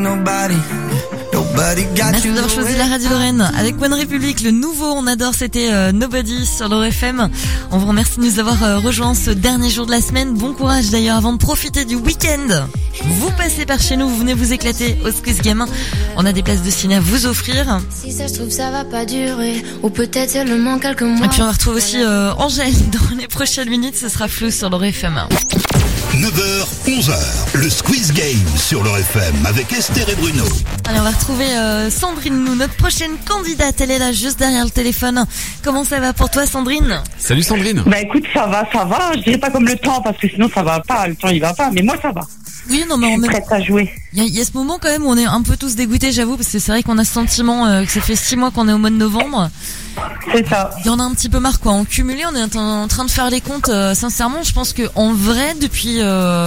nobody. Merci d'avoir choisi la radio Lorraine. Avec One Republic, le nouveau, on adore, c'était Nobody sur l'Or FM. On vous remercie de nous avoir rejoints ce dernier jour de la semaine. Bon courage d'ailleurs avant de profiter du week-end. Vous passez par chez nous, vous venez vous éclater au Squeeze Game. On a des places de ciné à vous offrir. Si ça se trouve, ça va pas durer, ou peut-être seulement quelques mois. Et puis on va retrouver aussi Angèle dans les prochaines minutes. Ce sera Flou sur l'Or FM. 9h, 11h, le Squeeze Game sur l'Or FM avec Esther et Bruno. Allez, on va retrouver Sandrine, notre prochaine candidate. Elle est là juste derrière le téléphone. Comment ça va pour toi, Sandrine? Salut Sandrine. Bah écoute, ça va. Je dirais pas comme le temps parce que sinon ça va pas. Le temps il va pas, mais moi ça va. Oui, non, mais on est prête à jouer. Il y a ce moment quand même où on est un peu tous dégoûtés, j'avoue, parce que c'est vrai qu'on a ce sentiment que ça fait 6 mois qu'on est au mois de novembre. C'est ça. Il y en a un petit peu marre, quoi. En cumulé, on est en train de faire les comptes. Sincèrement, je pense que en vrai, depuis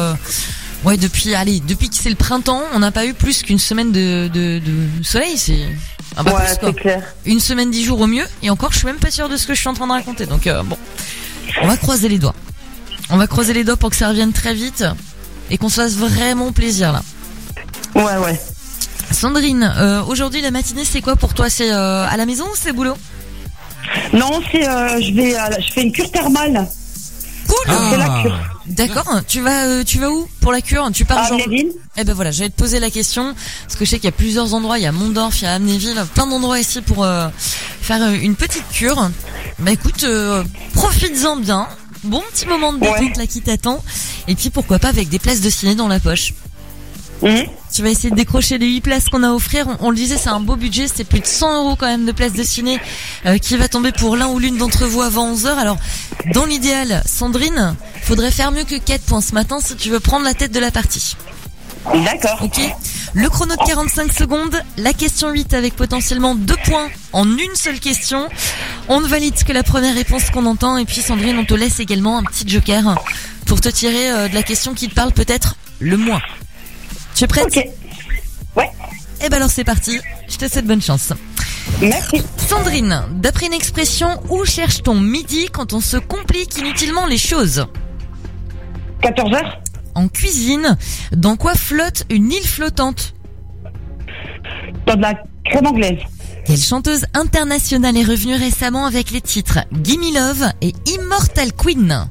que c'est le printemps, on n'a pas eu plus qu'une semaine de soleil. C'est ouais, plus, quoi. C'est clair. Une semaine, 10 jours au mieux. Et encore, je suis même pas sûre de ce que je suis en train de raconter. Donc bon, on va croiser les doigts. On va croiser les doigts pour que ça revienne très vite et qu'on se fasse vraiment plaisir là. Ouais. Sandrine, aujourd'hui la matinée c'est quoi pour toi? C'est à la maison ou c'est boulot? Non, c'est je fais une cure thermale. Cool. C'est la cure. D'accord. Tu vas où pour la cure? Tu pars genre... Amnéville. Eh ben voilà, j'allais te poser la question parce que je sais qu'il y a plusieurs endroits. Il y a Mondorf, il y a Amnéville, plein d'endroits ici pour faire une petite cure. Bah écoute, profites-en bien. Bon petit moment de détente là qui t'attend. Et puis pourquoi pas avec des places de ciné dans la poche. Tu vas essayer de décrocher les 8 places qu'on a à offrir. On le disait, c'est un beau budget, c'est plus de 100 € quand même de places de ciné qui va tomber pour l'un ou l'une d'entre vous avant 11h. Alors, dans l'idéal, Sandrine, faudrait faire mieux que 4 points ce matin si tu veux prendre la tête de la partie. D'accord. Ok. Le chrono de 45 secondes, la question 8 avec potentiellement 2 points en une seule question. On ne valide que la première réponse qu'on entend. Et puis Sandrine, on te laisse également un petit joker pour te tirer de la question qui te parle peut-être le moins. Tu es prête? Ok. Ouais. Eh ben alors c'est parti, je te souhaite bonne chance. Merci. Sandrine, d'après une expression, où cherche-t-on midi quand on se complique inutilement les choses? 14h. En cuisine, dans quoi flotte une île flottante? Dans de la crème anglaise. Quelle chanteuse internationale est revenue récemment avec les titres Gimme Love et Immortal Queen?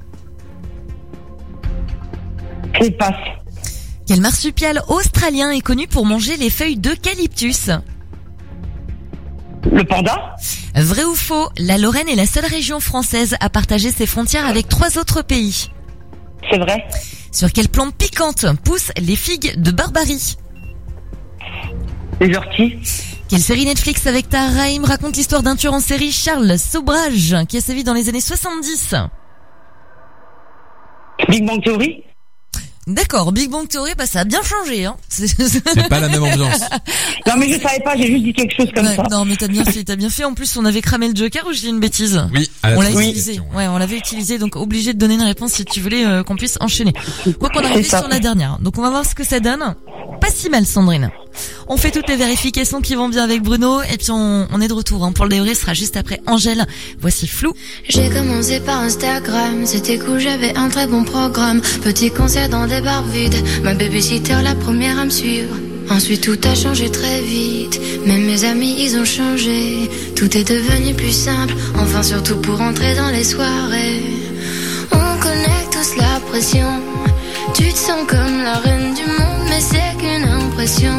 Je passe. Quel marsupial australien est connu pour manger les feuilles d'eucalyptus? Le panda. Vrai ou faux, la Lorraine est la seule région française à partager ses frontières avec 3 autres pays. C'est vrai. Sur quelle plante piquante poussent les figues de Barbarie? Les orties. Quelle série Netflix avec Tahar Rahim raconte l'histoire d'un tueur en série, Charles Sobrage, qui a sévi dans les années 70? Big Bang Theory. D'accord, Big Bang Theory, bah ça a bien changé, hein. C'est pas la même ambiance. Non mais je savais pas, j'ai juste dit quelque chose comme ça. Non mais t'as bien fait. En plus, on avait cramé le Joker ou je dis une bêtise? Oui, on l'a utilisé. Ouais, on l'avait utilisé, donc obligé de donner une réponse si tu voulais qu'on puisse enchaîner. Quoi qu'on arrive sur la dernière. Donc on va voir ce que ça donne. Pas si mal, Sandrine. On fait toutes les vérifications qui vont bien avec Bruno et puis on est de retour. Hein. Pour le dérouler, ce sera juste après Angèle. Voici Flou. J'ai commencé par Instagram, c'était cool, j'avais un très bon programme. Petit concert dans des bars vides, ma babysitter la première à me suivre. Ensuite tout a changé très vite, même mes amis ils ont changé. Tout est devenu plus simple, enfin surtout pour entrer dans les soirées. On connaît tous la pression, tu te sens comme la reine du monde, mais c'est qu'une impression.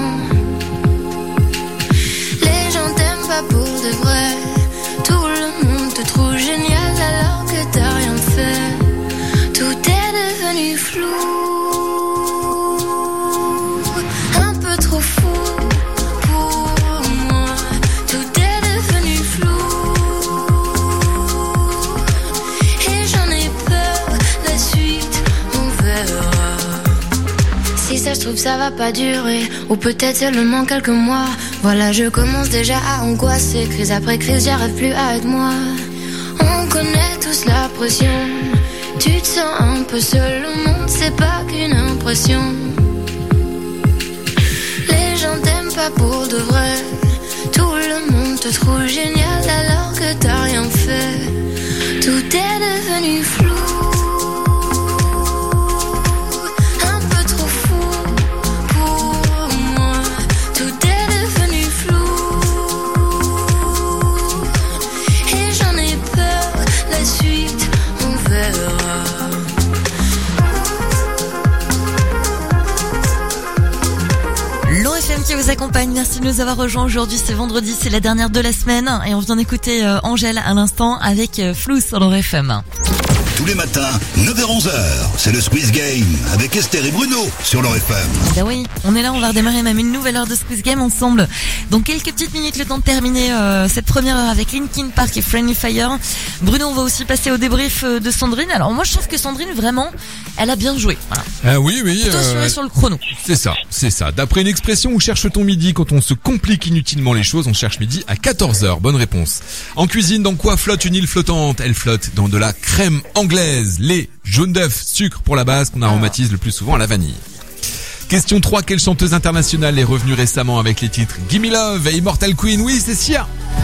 Les gens t'aiment pas pour de vrai, tout le monde te trouve génial alors que t'as rien fait. Tout est devenu flou, un peu trop fou pour moi. Tout est devenu flou et j'en ai peur, la suite on verra. Si ça se trouve ça va pas durer, ou peut-être seulement quelques mois. Voilà, je commence déjà à angoisser, crise après crise, j'arrive plus à être moi. On connaît tous la pression, tu te sens un peu seul, le monde c'est pas qu'une impression. Les gens t'aiment pas pour de vrai, tout le monde te trouve génial alors que t'as rien fait. Tout est devenu flou, un peu trop fou pour moi. vous accompagne. Merci de nous avoir rejoints aujourd'hui. C'est vendredi, c'est la dernière de la semaine. Et on vient d'écouter Angèle à l'instant avec Flou sur leur FM. Tous les matins, 9h-11h, c'est le Squeeze Game avec Esther et Bruno sur leur FM. Ben oui, on est là, on va redémarrer même une nouvelle heure de Squeeze Game ensemble. Donc quelques petites minutes, le temps de terminer cette première heure avec Linkin Park et Friendly Fire. Bruno, on va aussi passer au débrief de Sandrine. Alors moi je trouve que Sandrine, vraiment, elle a bien joué. Voilà. Oui. Plutôt assurée sur le chrono. C'est ça. D'après une expression, où cherche-t-on midi quand on se complique inutilement les choses? On cherche midi à 14h. Bonne réponse. En cuisine, dans quoi flotte une île flottante? Elle flotte dans de la crème anglaise, lait, jaune d'œuf, sucre pour la base qu'on aromatise le plus souvent à la vanille. Question 3, quelle chanteuse internationale est revenue récemment avec les titres Gimme Love et Immortal Queen? Oui, c'est Sia.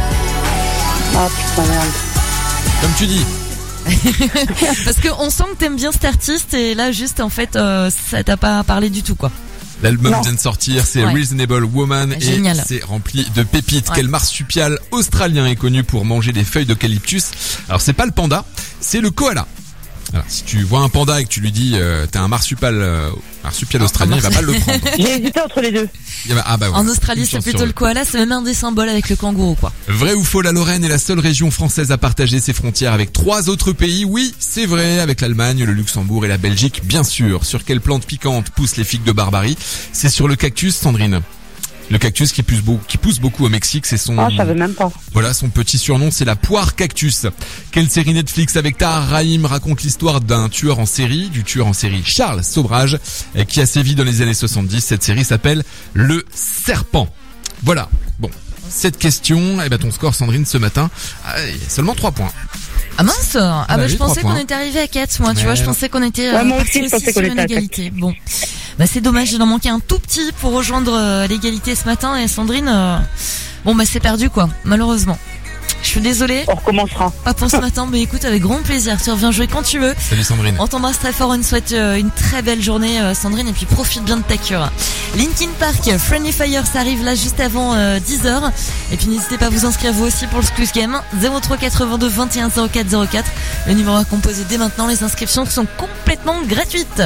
Ah putain merde. Comme tu dis. Parce qu'on sent que t'aimes bien cet artiste et là juste en fait ça t'a pas parlé du tout quoi. L'album vient de sortir, c'est Reasonable Woman. Génial. Et c'est rempli de pépites. Quel marsupial australien est connu pour manger des feuilles d'eucalyptus? Alors c'est pas le panda, c'est le koala. Alors, si tu vois un panda et que tu lui dis t'es un marsupial australien, il va mal le prendre. J'ai hésité entre les deux. Ouais. En Australie, c'est plutôt le koala, c'est même un des symboles avec le kangourou quoi. Vrai ou faux, la Lorraine est la seule région française à partager ses frontières avec 3 autres pays? Oui, c'est vrai, avec l'Allemagne, le Luxembourg et la Belgique, bien sûr. Sur quelle plante piquante poussent les figues de Barbarie? C'est sur le cactus, Sandrine. Le cactus qui pousse beaucoup au Mexique, c'est son... Ah, je savais même pas. Voilà, son petit surnom, c'est la poire cactus. Quelle série Netflix avec Tahar Rahim raconte l'histoire du tueur en série Charles Sobrage, qui a sévi dans les années 70. Cette série s'appelle Le Serpent. Voilà. Bon. Cette question, ton score, Sandrine, ce matin, il y a seulement 3 points. Ah mince. Je pensais qu'on était arrivé à 4, moi, tu vois, je pensais qu'on était moi aussi, je pensais qu'on sur une était à 4. égalité. Bon. C'est dommage, il en manquait un tout petit pour rejoindre l'égalité ce matin et Sandrine, c'est perdu quoi, malheureusement. Je suis désolée. On recommencera. Pas pour ce matin, mais écoute, avec grand plaisir. Tu reviens jouer quand tu veux. Salut Sandrine. On t'embrasse très fort, on te souhaite une très belle journée Sandrine et puis profite bien de ta cure. Linkin Park, Friendly Fire, ça arrive là juste avant 10h. Et puis n'hésitez pas à vous inscrire vous aussi pour le Squeeze Game. 03 82 21 04 04. Le numéro à composer dès maintenant. Les inscriptions sont complètement gratuites.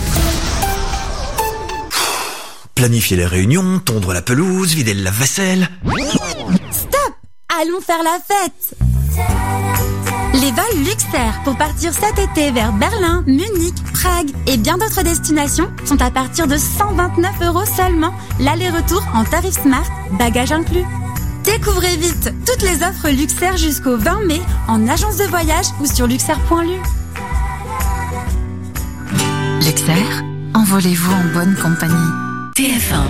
Planifier les réunions, tondre la pelouse, vider le lave-vaisselle. Stop! Allons faire la fête! Les vols Luxair pour partir cet été vers Berlin, Munich, Prague et bien d'autres destinations sont à partir de 129 € seulement. L'aller-retour en tarif Smart, bagages inclus. Découvrez vite toutes les offres Luxair jusqu'au 20 mai en agence de voyage ou sur luxair.lu. Luxair, envolez-vous en bonne compagnie. TF1.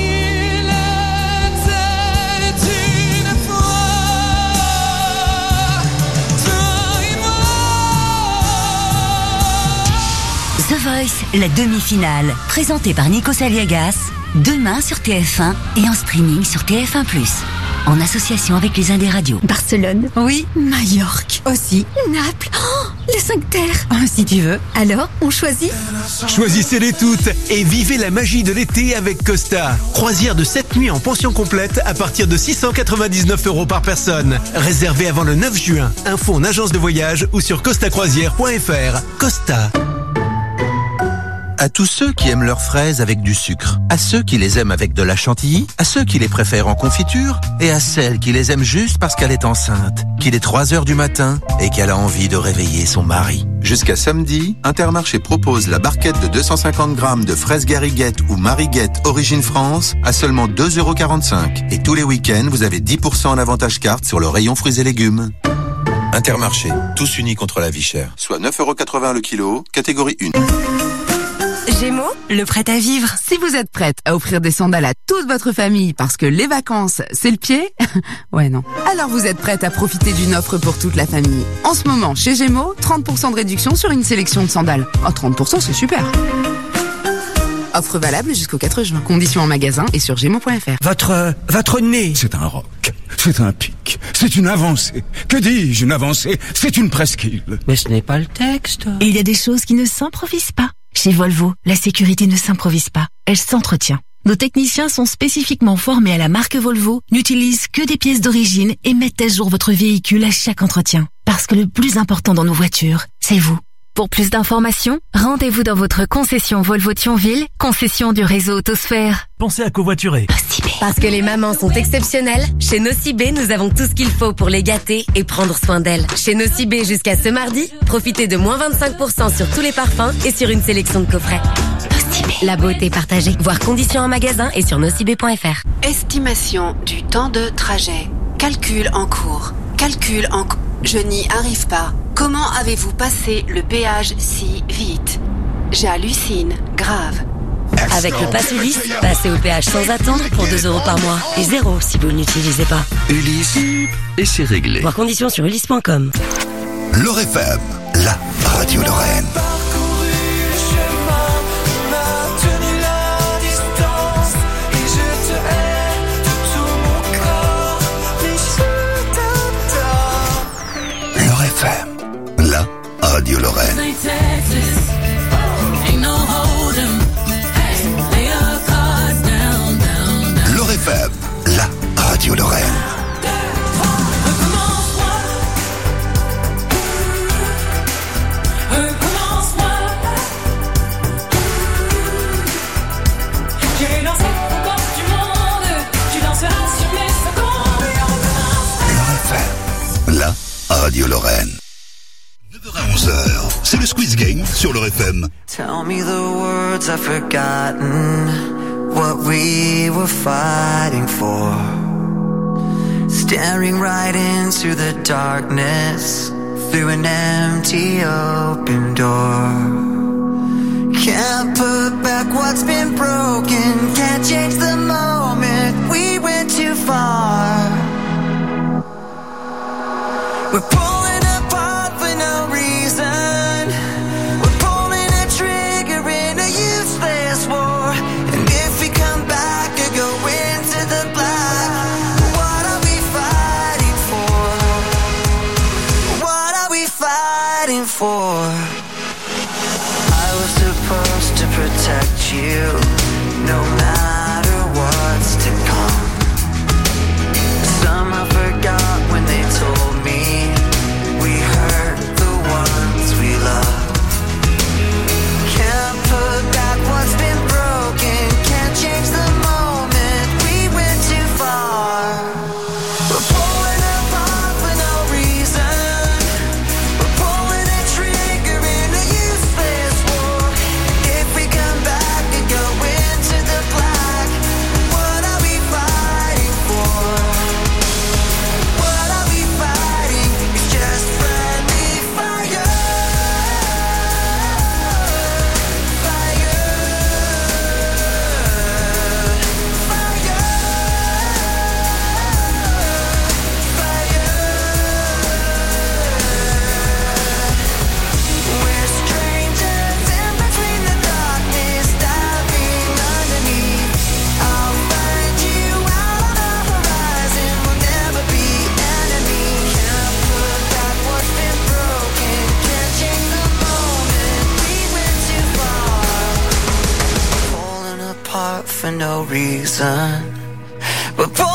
The Voice, la demi-finale, présentée par Nico Saliagas, demain sur TF1 et en streaming sur TF1+. En association avec les Indes radios. Barcelone. Oui. Majorque. Aussi. Naples. Oh, les 5 terres. Si tu veux. Alors, on choisit? Choisissez-les toutes et vivez la magie de l'été avec Costa. Croisière de 7 nuits en pension complète à partir de 699 € par personne. Réservé avant le 9 juin. Info en agence de voyage ou sur costacroisière.fr. Costa. À tous ceux qui aiment leurs fraises avec du sucre, à ceux qui les aiment avec de la chantilly, à ceux qui les préfèrent en confiture et à celles qui les aiment juste parce qu'elle est enceinte, qu'il est 3h du matin et qu'elle a envie de réveiller son mari. Jusqu'à samedi, Intermarché propose la barquette de 250 grammes de fraises Gariguette ou Mariguette Origine France à seulement 2,45 €. Et tous les week-ends, vous avez 10% en avantage carte sur le rayon fruits et légumes. Intermarché, tous unis contre la vie chère. Soit 9,80 € le kilo, catégorie 1. Gémeaux, le prêt à vivre. Si vous êtes prête à offrir des sandales à toute votre famille parce que les vacances, c'est le pied, ouais non. Alors vous êtes prête à profiter d'une offre pour toute la famille. En ce moment, chez Gémeaux, 30% de réduction sur une sélection de sandales. 30%, c'est super. Offre valable jusqu'au 4 juin. Conditions en magasin et sur gémeaux.fr. Votre nez, c'est un roc, c'est un pic, c'est une avancée. Que dis-je, une avancée? C'est une presqu'île. Mais ce n'est pas le texte. Et il y a des choses qui ne s'improvisent pas. Chez Volvo, la sécurité ne s'improvise pas, elle s'entretient. Nos techniciens sont spécifiquement formés à la marque Volvo, n'utilisent que des pièces d'origine et mettent à jour votre véhicule à chaque entretien. Parce que le plus important dans nos voitures, c'est vous. Pour plus d'informations, rendez-vous dans votre concession Volvo Thionville, concession du réseau Autosphère. Pensez à covoiturer. Parce que les mamans sont exceptionnelles, chez Nocibé, nous avons tout ce qu'il faut pour les gâter et prendre soin d'elles. Chez Nocibé, jusqu'à ce mardi, profitez de moins 25% sur tous les parfums et sur une sélection de coffrets. Nocibé. La beauté partagée. Voir conditions en magasin et sur nocibé.fr. Estimation du temps de trajet. Calcul en cours. Je n'y arrive pas. Comment avez-vous passé le péage si vite? J'hallucine, grave. Avec le Pass Ulysse, passez au péage sans attendre pour 2 € par mois. Et 0 si vous ne l'utilisez pas. Ulysse, et c'est réglé. Voir conditions sur ulysse.com. L'Or FM, la radio Lorraine. L'Or FM, la radio Lorraine. L'Or FM, la radio Lorraine. La radio Lorraine. 9h à 11h, c'est le Squeeze Game sur L'Or FM. Tell me the words I've forgotten, what we were fighting for. Staring right into the darkness, through an empty open door. Can't put back what's been broken, can't change the moment, we went too far. We're pulling apart for no reason. We're pulling a trigger in a useless war. And if we come back or go into the black, what are we fighting for? What are we fighting for? I was supposed to protect you, no matter what's to come. Some I forgot when they told me we hurt the ones we love. Can't put back what's been broken, can't change the moment, we went too far. We're pulling apart for no reason. We're pulling a trigger in a useless war. If we come back and go into the black, what are we fighting for? What are we fighting? It's just friendly fire. Fire. We're strangers in between the darkness, diving underneath. I'll find you out on the horizon, we'll never be enemies. Can't put back what's been broken, can't change the moment, we went too far. Falling apart for no reason. We're